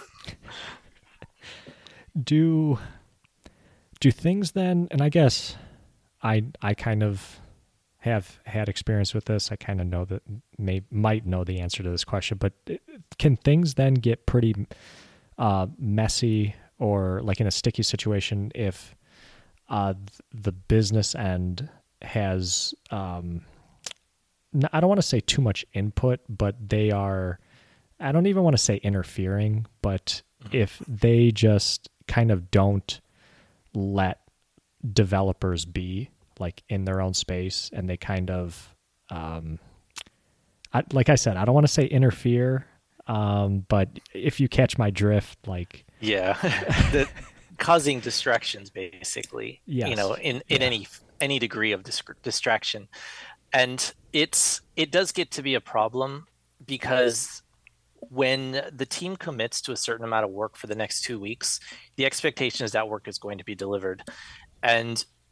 Do things then, and I guess I kind of have had experience with this. I kind of know that might know the answer to this question, but can things then get pretty messy or like in a sticky situation if the business end has, I don't want to say too much input, but they are, I don't even want to say interfering, but if they just kind of don't let developers be like in their own space, and they kind of, like I said, I don't want to say interfere, but if you catch my drift, like, yeah, causing distractions, basically, yes. in any degree of distraction, and it does get to be a problem, because when the team commits to a certain amount of work for the next 2 weeks, the expectation is that work is going to be delivered, and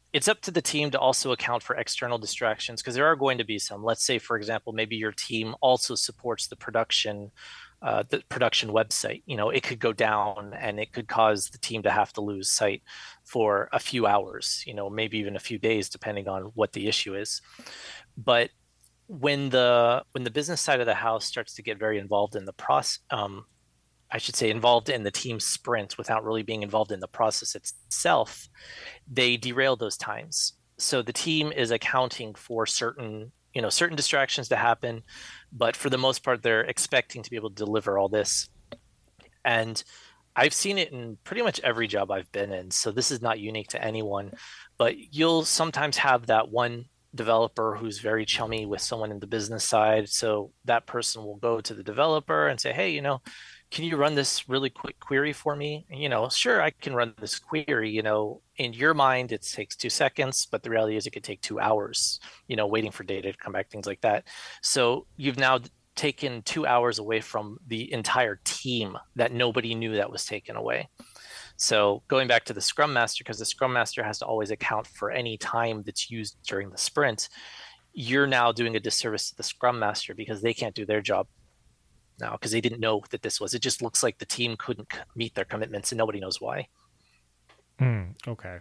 It's up to the team to also account for external distractions because there are going to be some. Let's say, for example, maybe your team also supports the production website. It could go down and it could cause the team to have to lose sight for a few hours, maybe even a few days, depending on what the issue is. But when the business side of the house starts to get very involved in the process, I should say involved in the team sprint without really being involved in the process itself, they derail those times. So the team is accounting for certain distractions to happen, but for the most part, they're expecting to be able to deliver all this. And I've seen it in pretty much every job I've been in. So this is not unique to anyone, but you'll sometimes have that one developer who's very chummy with someone in the business side. So that person will go to the developer and say, hey, can you run this really quick query for me? Sure, I can run this query. In your mind, it takes 2 seconds, but the reality is it could take 2 hours, waiting for data to come back, things like that. So you've now taken 2 hours away from the entire team that nobody knew that was taken away. So going back to the Scrum Master, because the Scrum Master has to always account for any time that's used during the sprint, you're now doing a disservice to the Scrum Master because they can't do their job now because they didn't know that this was. It just looks like the team couldn't meet their commitments and nobody knows why. Okay.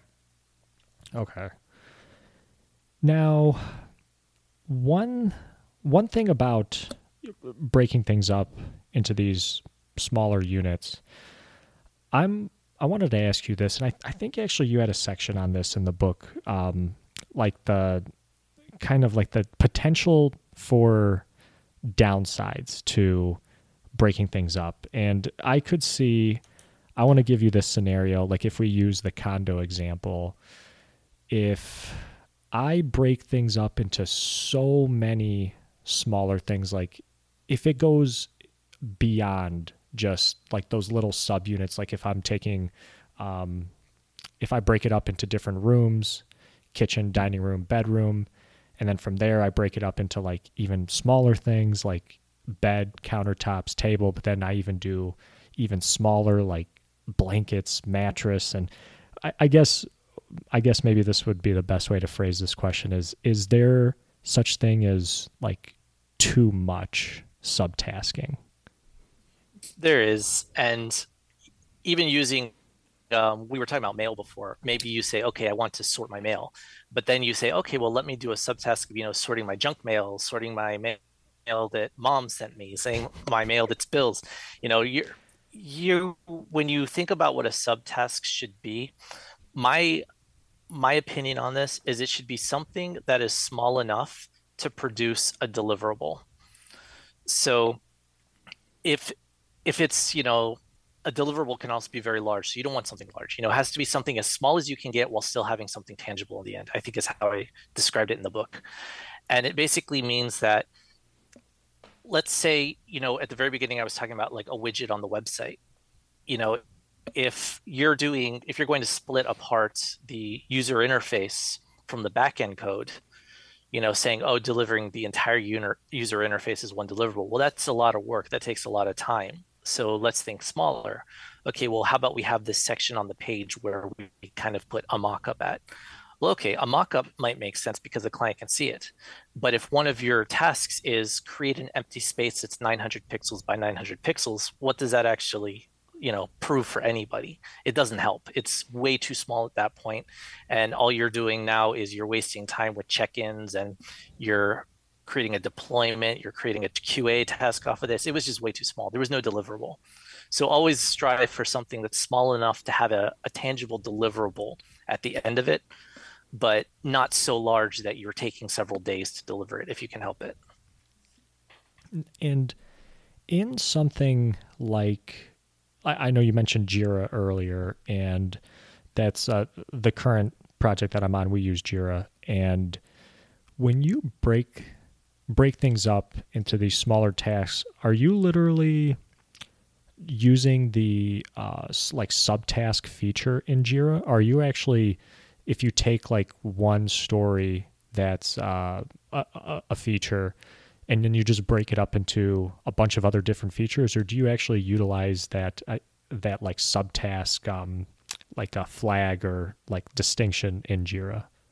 Now, one thing about breaking things up into these smaller units, I wanted to ask you this, and I think actually you had a section on this in the book, like the kind of like the potential for downsides to breaking things up. And I want to give you this scenario, like if we use the condo example, if I break things up into so many smaller things, like if it goes beyond just like those little subunits, like if I'm taking, if I break it up into different rooms, kitchen, dining room, bedroom, and then from there I break it up into like even smaller things like bed, countertops, table, but then I even do even smaller like blankets, mattress. And I guess maybe this would be the best way to phrase this question is there such thing as like too much subtasking? There is. And even using, we were talking about mail before. Maybe you say, okay, I want to sort my mail. But then you say, okay, well, let me do a subtask of, sorting my junk mail, sorting my mail that mom sent me, saying my mail that's bills. You when you think about what a subtask should be, my opinion on this is it should be something that is small enough to produce a deliverable. So if it's, a deliverable can also be very large. So you don't want something large. It has to be something as small as you can get while still having something tangible in the end, I think is how I described it in the book. And it basically means that, let's say, at the very beginning, I was talking about like a widget on the website. If you're going to split apart the user interface from the backend code, saying, oh, delivering the entire user interface is one deliverable. Well, that's a lot of work. That takes a lot of time. So let's think smaller. Okay, well, how about we have this section on the page where we kind of put a mock-up at? Well, okay, a mock-up might make sense because the client can see it. But if one of your tasks is create an empty space that's 900 pixels by 900 pixels, what does that actually, prove for anybody? It doesn't help. It's way too small at that point. And all you're doing now is you're wasting time with check-ins and you're creating a deployment, you're creating a QA task off of this. It was just way too small. There was no deliverable. So always strive for something that's small enough to have a tangible deliverable at the end of it, but not so large that you're taking several days to deliver it if you can help it. And in something like, I know you mentioned Jira earlier, and that's the current project that I'm on. We use Jira. And when you break things up into these smaller tasks, are you literally using the like subtask feature in Jira? Are you actually, if you take like one story that's a feature and then you just break it up into a bunch of other different features, or do you actually utilize that like subtask like a flag or like distinction in Jira?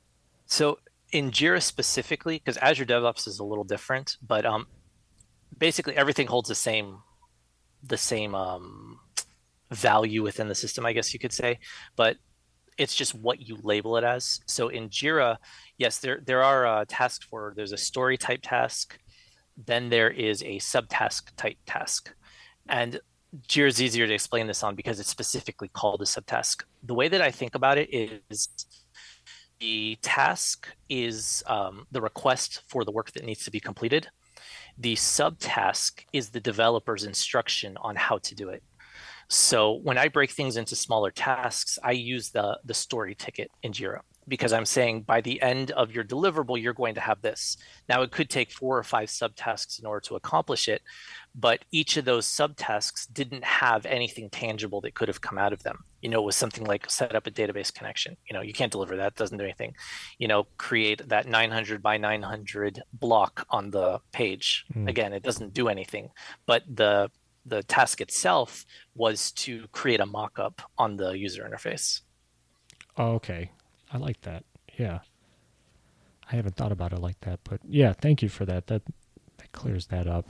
So in Jira specifically, because Azure DevOps is a little different, but basically everything holds the same value within the system, I guess you could say. But it's just what you label it as. So in Jira, yes, there are tasks for, there's a story type task, then there is a subtask type task. And Jira is easier to explain this on because it's specifically called a subtask. The way that I think about it is the task is the request for the work that needs to be completed. The subtask is the developer's instruction on how to do it. So when I break things into smaller tasks, I use the story ticket in Jira because I'm saying by the end of your deliverable, you're going to have this. Now, it could take 4 or 5 subtasks in order to accomplish it, but each of those subtasks didn't have anything tangible that could have come out of them. It was something like set up a database connection. You can't deliver that. It doesn't do anything. Create that 900 by 900 block on the page. Again, it doesn't do anything, but the task itself was to create a mock-up on the user interface. Oh, okay. I like that. Yeah. I haven't thought about it like that, but yeah, thank you for that. That clears that up.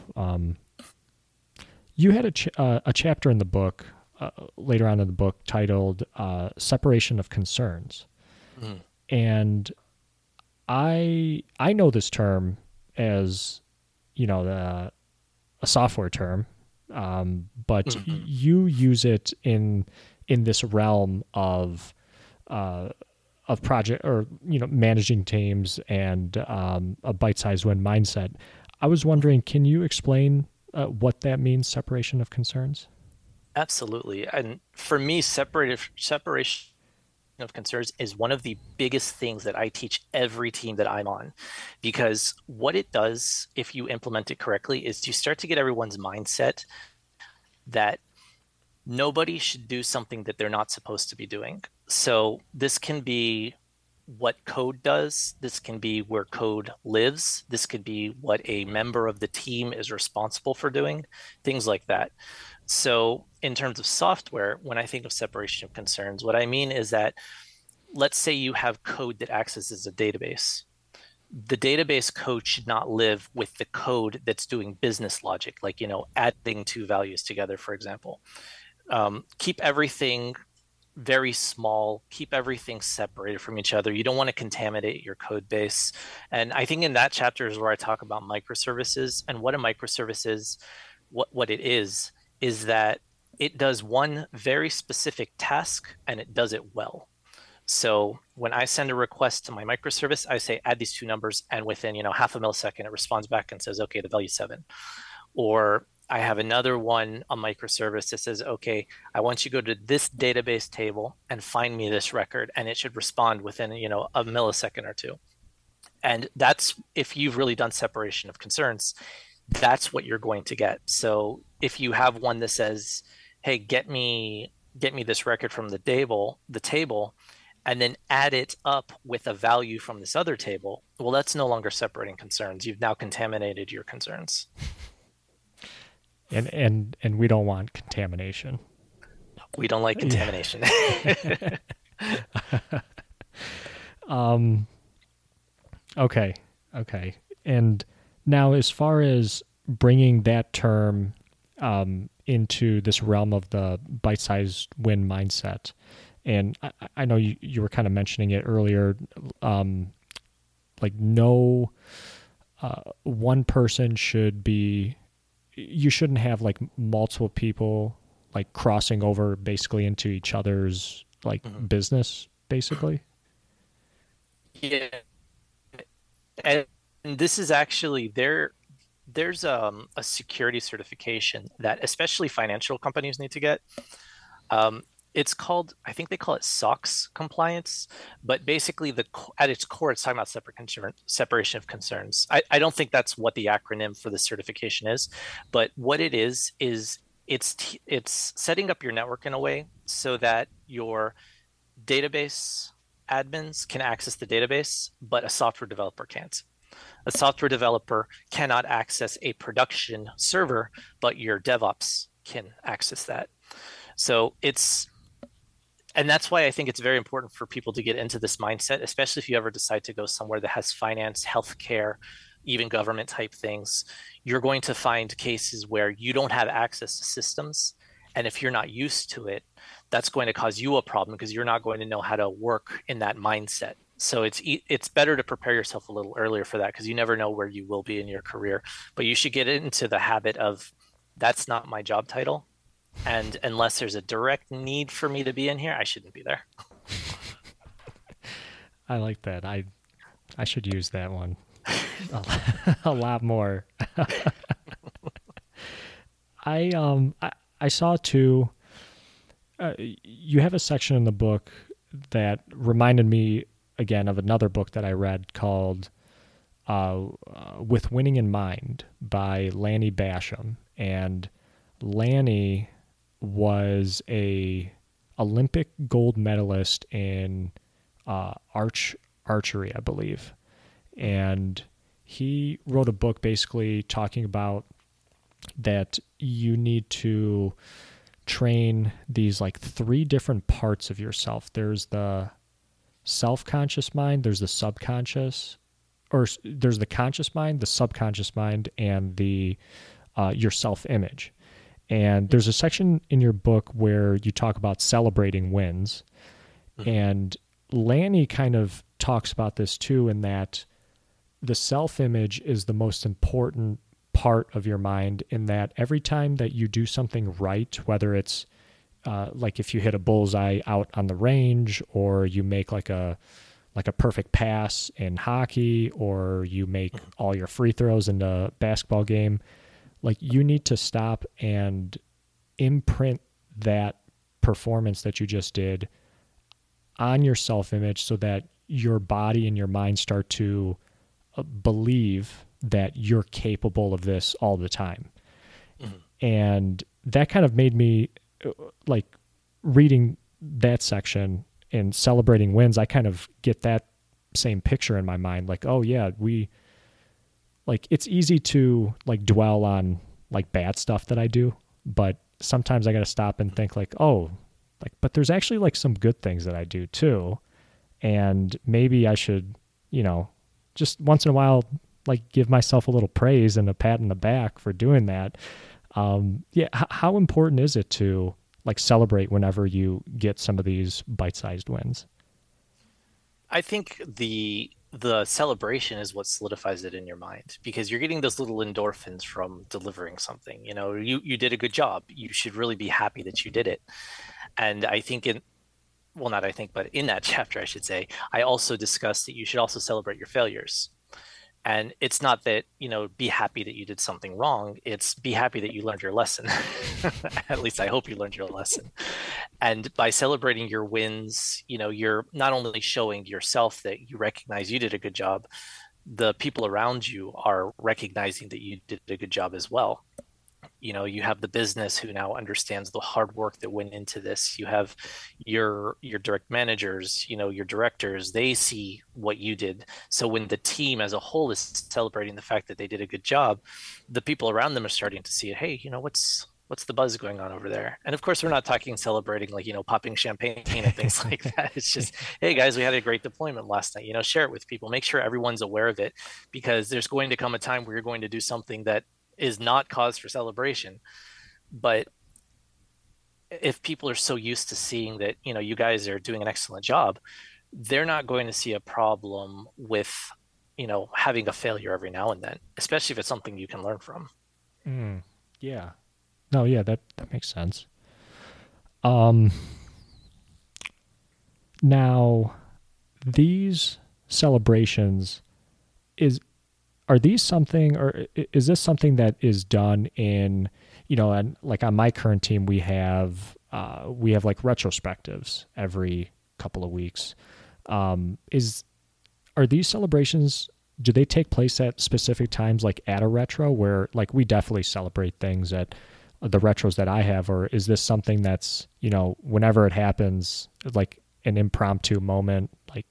You had a chapter in the book, later on in the book, titled Separation of Concerns. And I know this term as, a software term, but you use it in this realm of project, or managing teams and a bite-sized win mindset. I was wondering, can you explain what that means, separation of concerns? Absolutely. And for me, separation of concerns is one of the biggest things that I teach every team that I'm on, because what it does, if you implement it correctly, is you start to get everyone's mindset that nobody should do something that they're not supposed to be doing. So this can be what code does. This can be where code lives. This could be what a member of the team is responsible for doing, things like that. So in terms of software, when I think of separation of concerns, what I mean is that, let's say you have code that accesses a database. The database code should not live with the code that's doing business logic, like, adding 2 values together, for example. Keep everything very small, keep everything separated from each other. You don't want to contaminate your code base. And I think in that chapter is where I talk about microservices. And what a microservice is, what it is that it does one very specific task and it does it well. So when I send a request to my microservice, I say, add these 2 numbers, and within, half a millisecond, it responds back and says, okay, the value is 7. Or I have another one, a microservice that says, okay, I want you to go to this database table and find me this record, and it should respond within, a millisecond or 2. And that's, if you've really done separation of concerns, that's what you're going to get. So if you have one that says, hey, get me this record from the table, and then add it up with a value from this other table, well, that's no longer separating concerns. You've now contaminated your concerns. And we don't want contamination. We don't like contamination. Okay. And now, as far as bringing that term into this realm of the bite-sized win mindset, and I know you were kind of mentioning it earlier, like no one person should be, you shouldn't have like multiple people like crossing over basically into each other's like business, basically. Yeah. And this is actually there's a security certification that especially financial companies need to get. It's called, I think they call it SOX compliance, but basically at its core, it's talking about separation of concerns. I don't think that's what the acronym for the certification is, but what it is it's setting up your network in a way so that your database admins can access the database, but a software developer can't. A software developer cannot access a production server, but your DevOps can access that. So it's And that's why I think it's very important for people to get into this mindset, especially if you ever decide to go somewhere that has finance, healthcare, even government type things. You're going to find cases where you don't have access to systems. And if you're not used to it, that's going to cause you a problem because you're not going to know how to work in that mindset. So it's better to prepare yourself a little earlier for that because you never know where you will be in your career. But you should get into the habit of that's not my job title. And unless there's a direct need for me to be in here, I shouldn't be there. I like that. I should use that one a lot more. I saw too. You have a section in the book that reminded me again of another book that I read called "With Winning in Mind" by Lanny Basham, and Lanny was a Olympic gold medalist in archery, I believe. And he wrote a book basically talking about that you need to train these like 3 different parts of yourself. There's the self-conscious mind, there's the subconscious, or there's the conscious mind, the subconscious mind, and the your self-image. And there's a section in your book where you talk about celebrating wins. Mm-hmm. And Lanny kind of talks about this too, in that the self-image is the most important part of your mind, in that every time that you do something right, whether it's like if you hit a bullseye out on the range, or you make like a perfect pass in hockey, or you make all your free throws in a basketball game, like you need to stop and imprint that performance that you just did on your self-image so that your body and your mind start to believe that you're capable of this all the time. Mm-hmm. And that kind of made me, like, reading that section and celebrating wins, I kind of get that same picture in my mind. Like, oh yeah, like, it's easy to like dwell on like bad stuff that I do, but sometimes I got to stop and think like, oh, like, but there's actually like some good things that I do too. And maybe I should, just once in a while, like give myself a little praise and a pat in the back for doing that. How important is it to like celebrate whenever you get some of these bite-sized wins? I think the celebration is what solidifies it in your mind, because you're getting those little endorphins from delivering something. You did a good job. You should really be happy that you did it. And I think but in that chapter, I should say, I also discussed that you should also celebrate your failures. And it's not that, be happy that you did something wrong. It's be happy that you learned your lesson. At least I hope you learned your lesson. And by celebrating your wins, you're not only showing yourself that you recognize you did a good job, the people around you are recognizing that you did a good job as well. You have the business who now understands the hard work that went into this. You have your direct managers, your directors, they see what you did. So when the team as a whole is celebrating the fact that they did a good job, the people around them are starting to see it. Hey, what's the buzz going on over there? And of course, we're not talking celebrating like, popping champagne and things like that. It's just, hey guys, we had a great deployment last night, share it with people, make sure everyone's aware of it, because there's going to come a time where you're going to do something that is not cause for celebration. But if people are so used to seeing that, you guys are doing an excellent job, they're not going to see a problem with, having a failure every now and then, especially if it's something you can learn from. Yeah. No, yeah, that makes sense. Now, these celebrations, are these something, or is this something that is done in, and like on my current team, we have like retrospectives every couple of weeks. Are these celebrations, do they take place at specific times, like at a retro, where like we definitely celebrate things at the retros that I have, or is this something that's, whenever it happens, like an impromptu moment, like,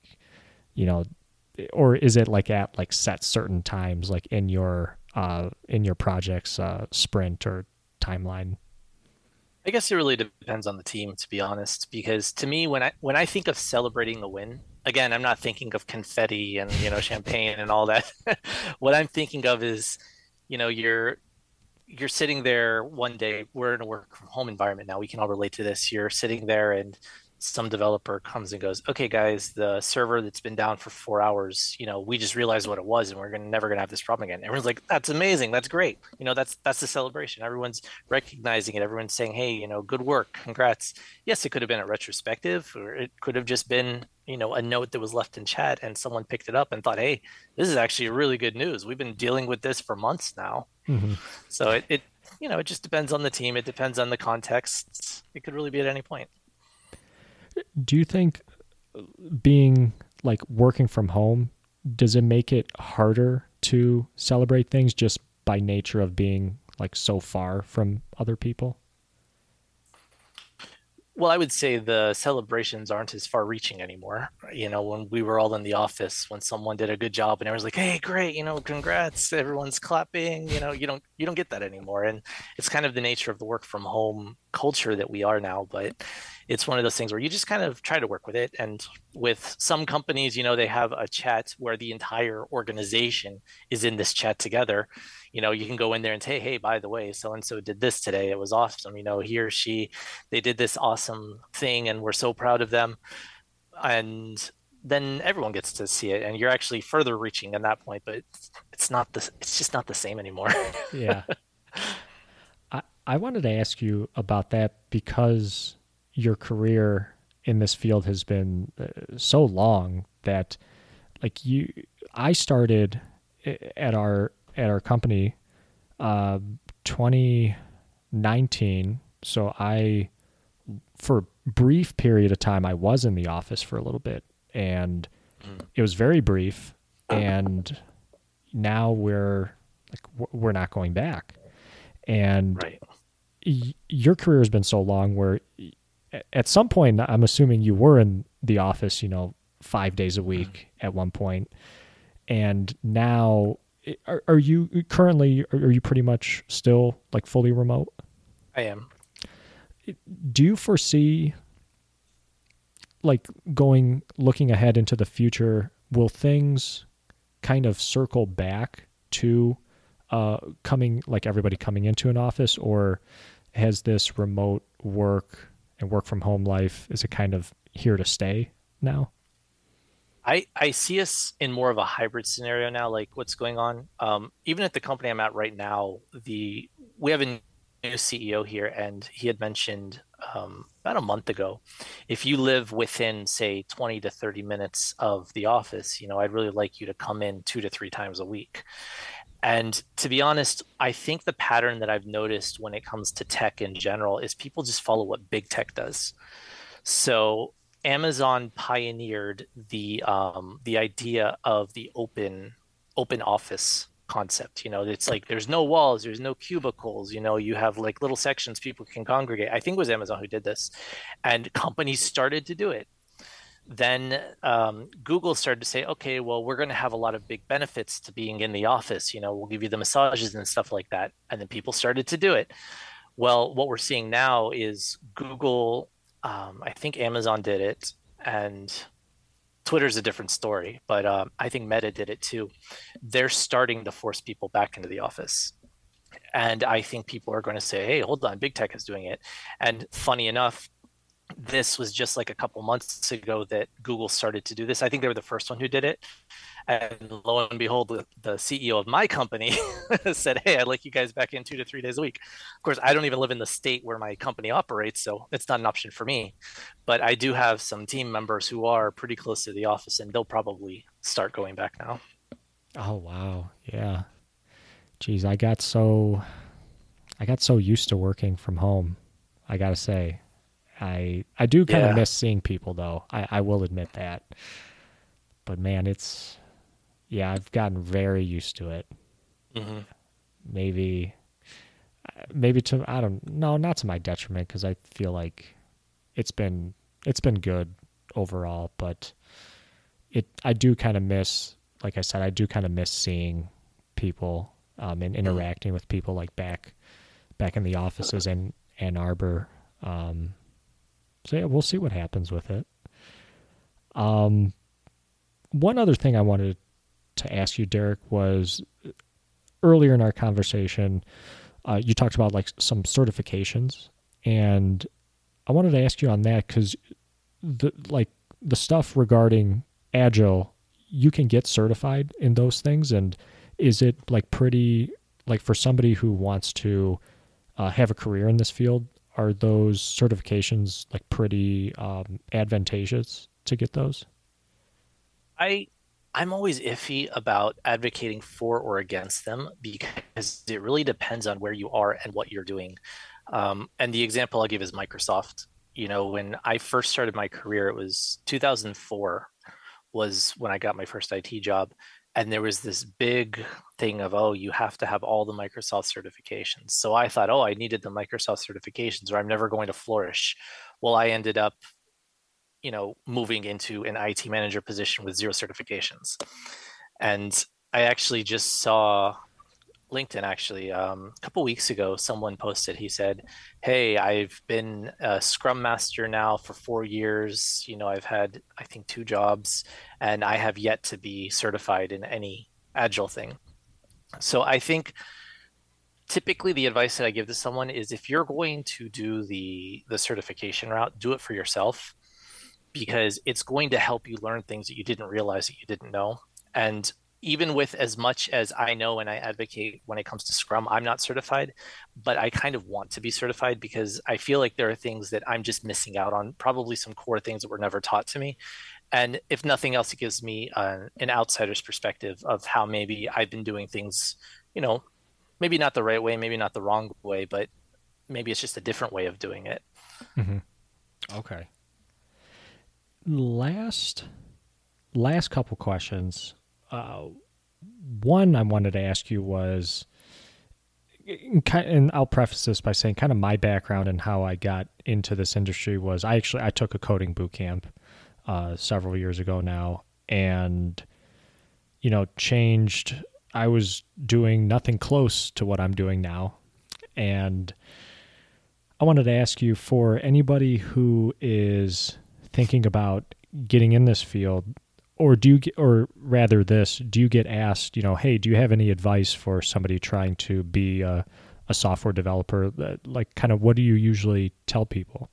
or is it like at like set certain times, like in your project's sprint or timeline? I guess it really depends on the team, to be honest, because to me, when I think of celebrating the win, again, I'm not thinking of confetti and champagne and all that. What I'm thinking of is, you're sitting there one day. We're in a work from home environment now. We can all relate to this. You're sitting there and some developer comes and goes, okay, guys, the server that's been down for 4 hours, we just realized what it was and we're never gonna have this problem again. Everyone's like, that's amazing, that's great. That's the celebration. Everyone's recognizing it. Everyone's saying, hey, good work, congrats. Yes, it could have been a retrospective, or it could have just been, a note that was left in chat and someone picked it up and thought, hey, this is actually really good news. We've been dealing with this for months now. Mm-hmm. So it just depends on the team. It depends on the context. It could really be at any point. Do you think being like working from home, does it make it harder to celebrate things just by nature of being like so far from other people? Well, I would say the celebrations aren't as far reaching anymore. When we were all in the office, when someone did a good job and everyone's like, hey, great, congrats, everyone's clapping, you don't get that anymore. And it's kind of the nature of the work from home culture that we are now, but it's one of those things where you just kind of try to work with it. And with some companies, they have a chat where the entire organization is in this chat together. You can go in there and say, hey, by the way, so and so did this today. It was awesome. He or she, they did this awesome thing and we're so proud of them. And then everyone gets to see it and you're actually further reaching at that point, but it's just not the same anymore. Yeah. I wanted to ask you about that because your career in this field has been so long that I started at our company 2019. So for a brief period of time, I was in the office for a little bit and it was very brief. And now we're not going back. And right. Your career has been so long where at some point, I'm assuming you were in the office, 5 days a week at one point. And now are you pretty much still like fully remote? I am. Do you foresee like looking ahead into the future, will things kind of circle back to everybody coming into an office, or has this remote work and work from home life, is it kind of here to stay now? I see us in more of a hybrid scenario now, like what's going on. Even at the company I'm at right now, we have a new CEO here, and he had mentioned about a month ago, if you live within, say, 20 to 30 minutes of the office, I'd really like you to come in 2 to 3 times a week. And to be honest, I think the pattern that I've noticed when it comes to tech in general is people just follow what big tech does. So Amazon pioneered the idea of the open office concept. It's like there's no walls, there's no cubicles. You have like little sections people can congregate. I think it was Amazon who did this, and companies started to do it. Then Google started to say, okay, well, we're going to have a lot of big benefits to being in the office. We'll give you the massages and stuff like that. And then people started to do it. Well, what we're seeing now is Google, I think Amazon did it, and Twitter's a different story, but I think Meta did it too. They're starting to force people back into the office. And I think people are going to say, hey, hold on, big tech is doing it. And funny enough, this was just like a couple months ago that Google started to do this. I think they were the first one who did it. And lo and behold, the CEO of my company said, hey, I'd like you guys back in 2 to 3 days a week. Of course, I don't even live in the state where my company operates, so it's not an option for me. But I do have some team members who are pretty close to the office, and they'll probably start going back now. Oh, wow. Yeah. Geez, I got so used to working from home, I got to say. I do kind of miss seeing people, though. I will admit that. But man, I've gotten very used to it. Mm-hmm. Maybe to, I don't know, not to my detriment, because I feel like it's been good overall, but I do kind of miss, like I said, I do kind of miss seeing people and interacting with people like back in the offices. And Ann Arbor. So yeah, we'll see what happens with it. One other thing I wanted to ask you, Derek, was earlier in our conversation, you talked about like some certifications, and I wanted to ask you on that because the stuff regarding Agile, you can get certified in those things, and is it like pretty like for somebody who wants to have a career in this field? Are those certifications like pretty advantageous to get those? I'm always iffy about advocating for or against them because it really depends on where you are and what you're doing. And the example I'll give is Microsoft. You know, when I first started my career, it was 2004 was when I got my first IT job. And there was this big thing of, oh, you have to have all the Microsoft certifications. So I thought, oh, I needed the Microsoft certifications or I'm never going to flourish. Well, I ended up, moving into an IT manager position with zero certifications. And I actually just saw LinkedIn actually a couple weeks ago, someone posted, he said, hey, I've been a Scrum Master now for 4 years. I've had, I think, 2 jobs, and I have yet to be certified in any Agile thing. So I think typically the advice that I give to someone is if you're going to do the certification route, do it for yourself because it's going to help you learn things that you didn't realize that you didn't know. And even with as much as I know and I advocate when it comes to Scrum, I'm not certified, but I kind of want to be certified because I feel like there are things that I'm just missing out on, probably some core things that were never taught to me. And if nothing else, it gives me an outsider's perspective of how maybe I've been doing things, maybe not the right way, maybe not the wrong way, but maybe it's just a different way of doing it. Mm-hmm. Okay. Last couple questions. One I wanted to ask you was, and I'll preface this by saying kind of my background and how I got into this industry was I took a coding boot camp several years ago now, and changed. I was doing nothing close to what I'm doing now, and I wanted to ask you, for anybody who is thinking about getting in this field, or do you get asked, hey, do you have any advice for somebody trying to be a software developer? Like, kind of, what do you usually tell people?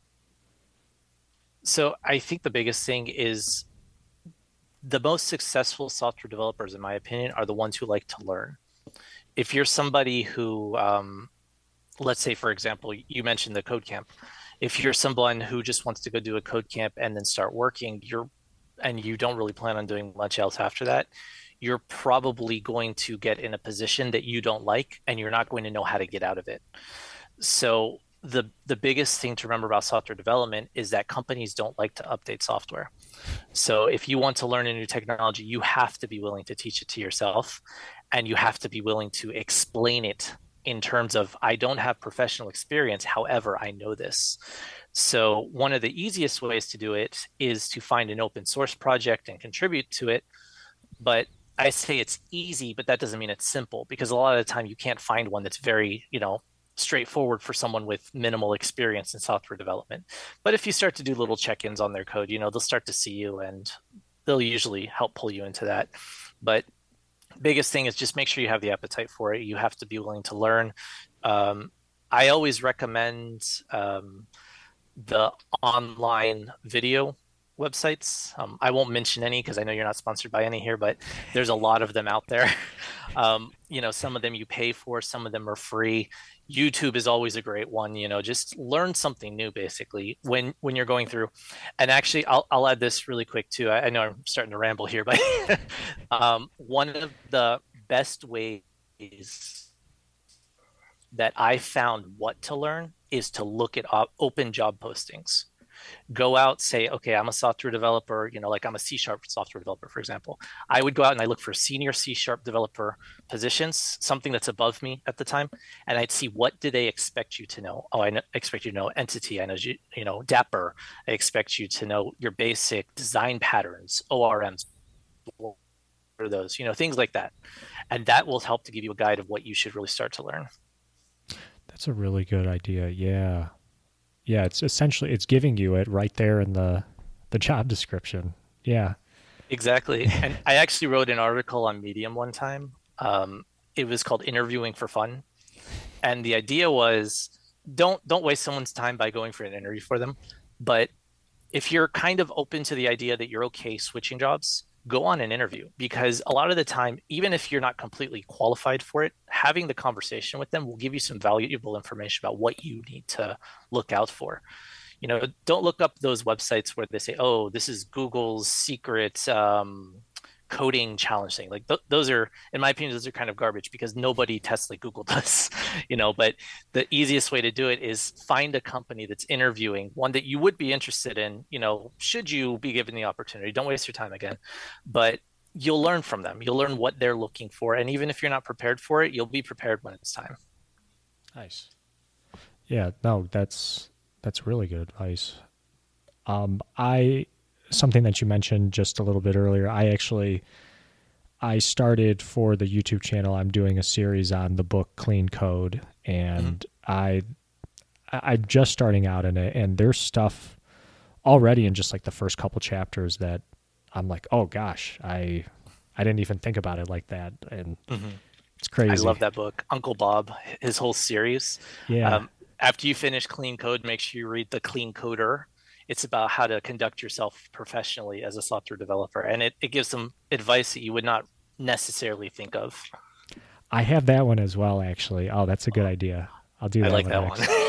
So I think the biggest thing is the most successful software developers, in my opinion, are the ones who like to learn. If you're somebody who, let's say, for example, you mentioned the code camp. If you're someone who just wants to go do a code camp and then start working, and you don't really plan on doing much else after that, you're probably going to get in a position that you don't like, and you're not going to know how to get out of it. So the biggest thing to remember about software development is that companies don't like to update software. So if you want to learn a new technology, you have to be willing to teach it to yourself, and you have to be willing to explain it in terms of, I don't have professional experience, however, I know this. So one of the easiest ways to do it is to find an open source project and contribute to it. But I say it's easy, but that doesn't mean it's simple, because a lot of the time you can't find one that's very, straightforward for someone with minimal experience in software development. But if you start to do little check-ins on their code, they'll start to see you and they'll usually help pull you into that. But biggest thing is just make sure you have the appetite for it. You have to be willing to learn. I always recommend the online video websites. I won't mention any because I know you're not sponsored by any here, but there's a lot of them out there. Some of them you pay for, some of them are free. YouTube is always a great one. Just learn something new basically when you're going through. And actually, I'll add this really quick too. I know I'm starting to ramble here, but one of the best ways that I found what to learn is to look at open job postings. Go out, say, okay, I'm a software developer, like I'm a C# software developer, for example. I would go out and I look for senior C# developer positions, something that's above me at the time. And I'd see, what do they expect you to know? Oh, expect you to know Entity. I know, Dapper. I expect you to know your basic design patterns, ORMs, or those, things like that. And that will help to give you a guide of what you should really start to learn. That's a really good idea. Yeah. Yeah, it's essentially it's giving you it right there in the job description. Yeah. Exactly. And I actually wrote an article on Medium one time. It was called Interviewing for Fun. And the idea was don't waste someone's time by going for an interview for them. But if you're kind of open to the idea that you're okay switching jobs, go on an interview, because a lot of the time, even if you're not completely qualified for it, having the conversation with them will give you some valuable information about what you need to look out for. Don't look up those websites where they say, oh, this is Google's secret coding challenge thing. Like those are, in my opinion, those are kind of garbage, because nobody tests like Google does. But the easiest way to do it is find a company that's interviewing, one that you would be interested in, should you be given the opportunity. Don't waste your time again, but you'll learn from them. You'll learn what they're looking for. And even if you're not prepared for it, you'll be prepared when it's time. Nice. Yeah, no, that's really good advice. Something that you mentioned just a little bit earlier, I started for the YouTube channel. I'm doing a series on the book Clean Code, and I'm just starting out in it, and there's stuff already in just like the first couple chapters that I'm like, oh gosh, I didn't even think about it like that, and it's crazy. I love that book, Uncle Bob, his whole series. Yeah. After you finish Clean Code, make sure you read The Clean Coder. It's about how to conduct yourself professionally as a software developer. And it gives some advice that you would not necessarily think of. I have that one as well, actually. Oh, that's a good idea. I'll do that. I like that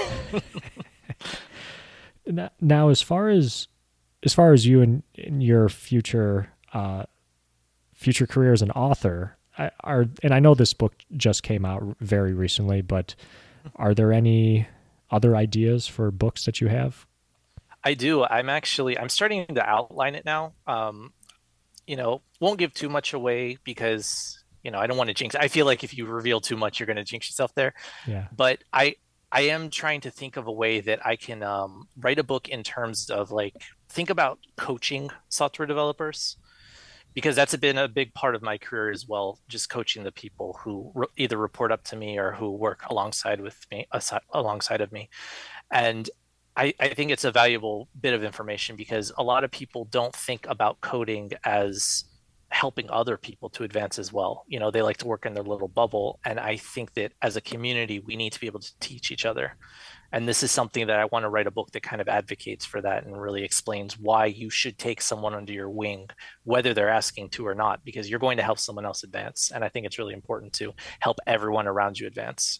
one. Now, as far as you and your future career as an author, and I know this book just came out very recently, but are there any other ideas for books that you have? I do. I'm starting to outline it now. Won't give too much away because, I don't want to jinx. I feel like if you reveal too much, you're going to jinx yourself there. Yeah. But I am trying to think of a way that I can write a book in terms of think about coaching software developers, because that's been a big part of my career as well. Just coaching the people who either report up to me or who work alongside of me. And I think it's a valuable bit of information, because a lot of people don't think about coding as helping other people to advance as well. They like to work in their little bubble. And I think that as a community, we need to be able to teach each other. And this is something that I want to write a book that kind of advocates for that and really explains why you should take someone under your wing, whether they're asking to or not, because you're going to help someone else advance. And I think it's really important to help everyone around you advance.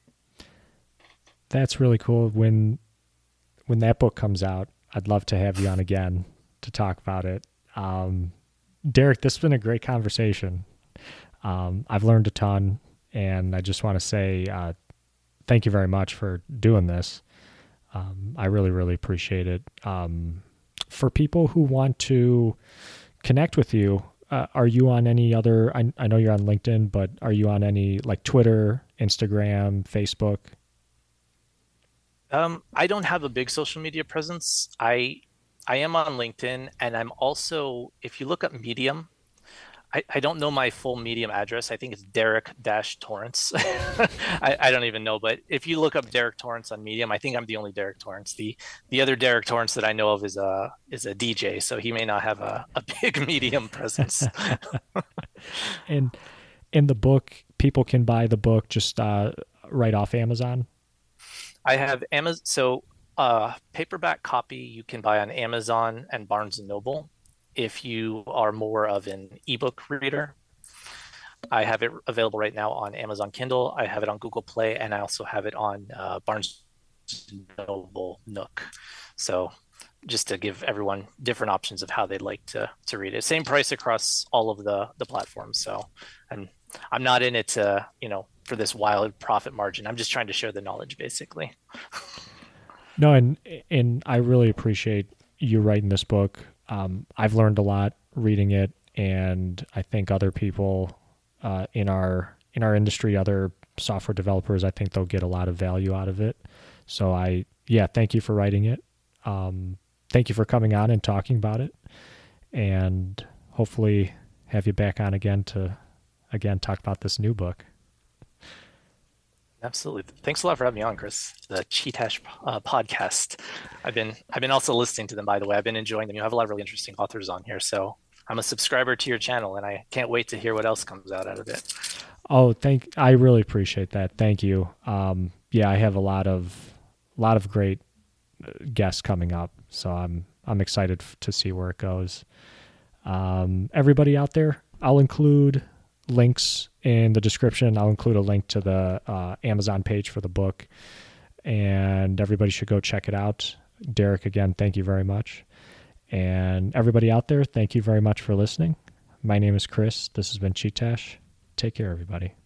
That's really cool. When that book comes out, I'd love to have you on again to talk about it. Derek, this has been a great conversation. I've learned a ton, and I just want to say thank you very much for doing this. I really, really appreciate it. For people who want to connect with you, are you on any other, I know you're on LinkedIn, but are you on any like Twitter, Instagram, Facebook? I don't have a big social media presence. I am on LinkedIn, and I'm also, if you look up Medium, I don't know my full Medium address. I think it's Derek-Torrance. I don't even know, but if you look up Derek Torrance on Medium, I think I'm the only Derek Torrance. The other Derek Torrance that I know of is a DJ, so he may not have a big Medium presence. And in the book, people can buy the book just right off Amazon? I have Amazon. So paperback copy you can buy on Amazon and Barnes & Noble. If you are more of an ebook reader, I have it available right now on Amazon Kindle. I have it on Google Play, and I also have it on Barnes & Noble Nook. So just to give everyone different options of how they'd like to read it. Same price across all of the platforms. So I'm not in it to, for this wild profit margin. I'm just trying to share the knowledge, basically. No, and I really appreciate you writing this book. I've learned a lot reading it, and I think other people in our industry, other software developers, I think they'll get a lot of value out of it. So thank you for writing it. Thank you for coming on and talking about it, and hopefully have you back on again to talk about this new book. Absolutely. Thanks a lot for having me on, Chris. The Cheatash podcast. I've been also listening to them, by the way. I've been enjoying them. You have a lot of really interesting authors on here, so I'm a subscriber to your channel, and I can't wait to hear what else comes out of it. Oh, I really appreciate that. Thank you. Yeah, I have a lot of great guests coming up, so I'm excited to see where it goes. Everybody out there, I'll include links in the description. I'll include a link to the Amazon page for the book, and everybody should go check it out. Derek, again, thank you very much. And everybody out there, thank you very much for listening. My name is Chris. This has been Cheatash. Take care, everybody.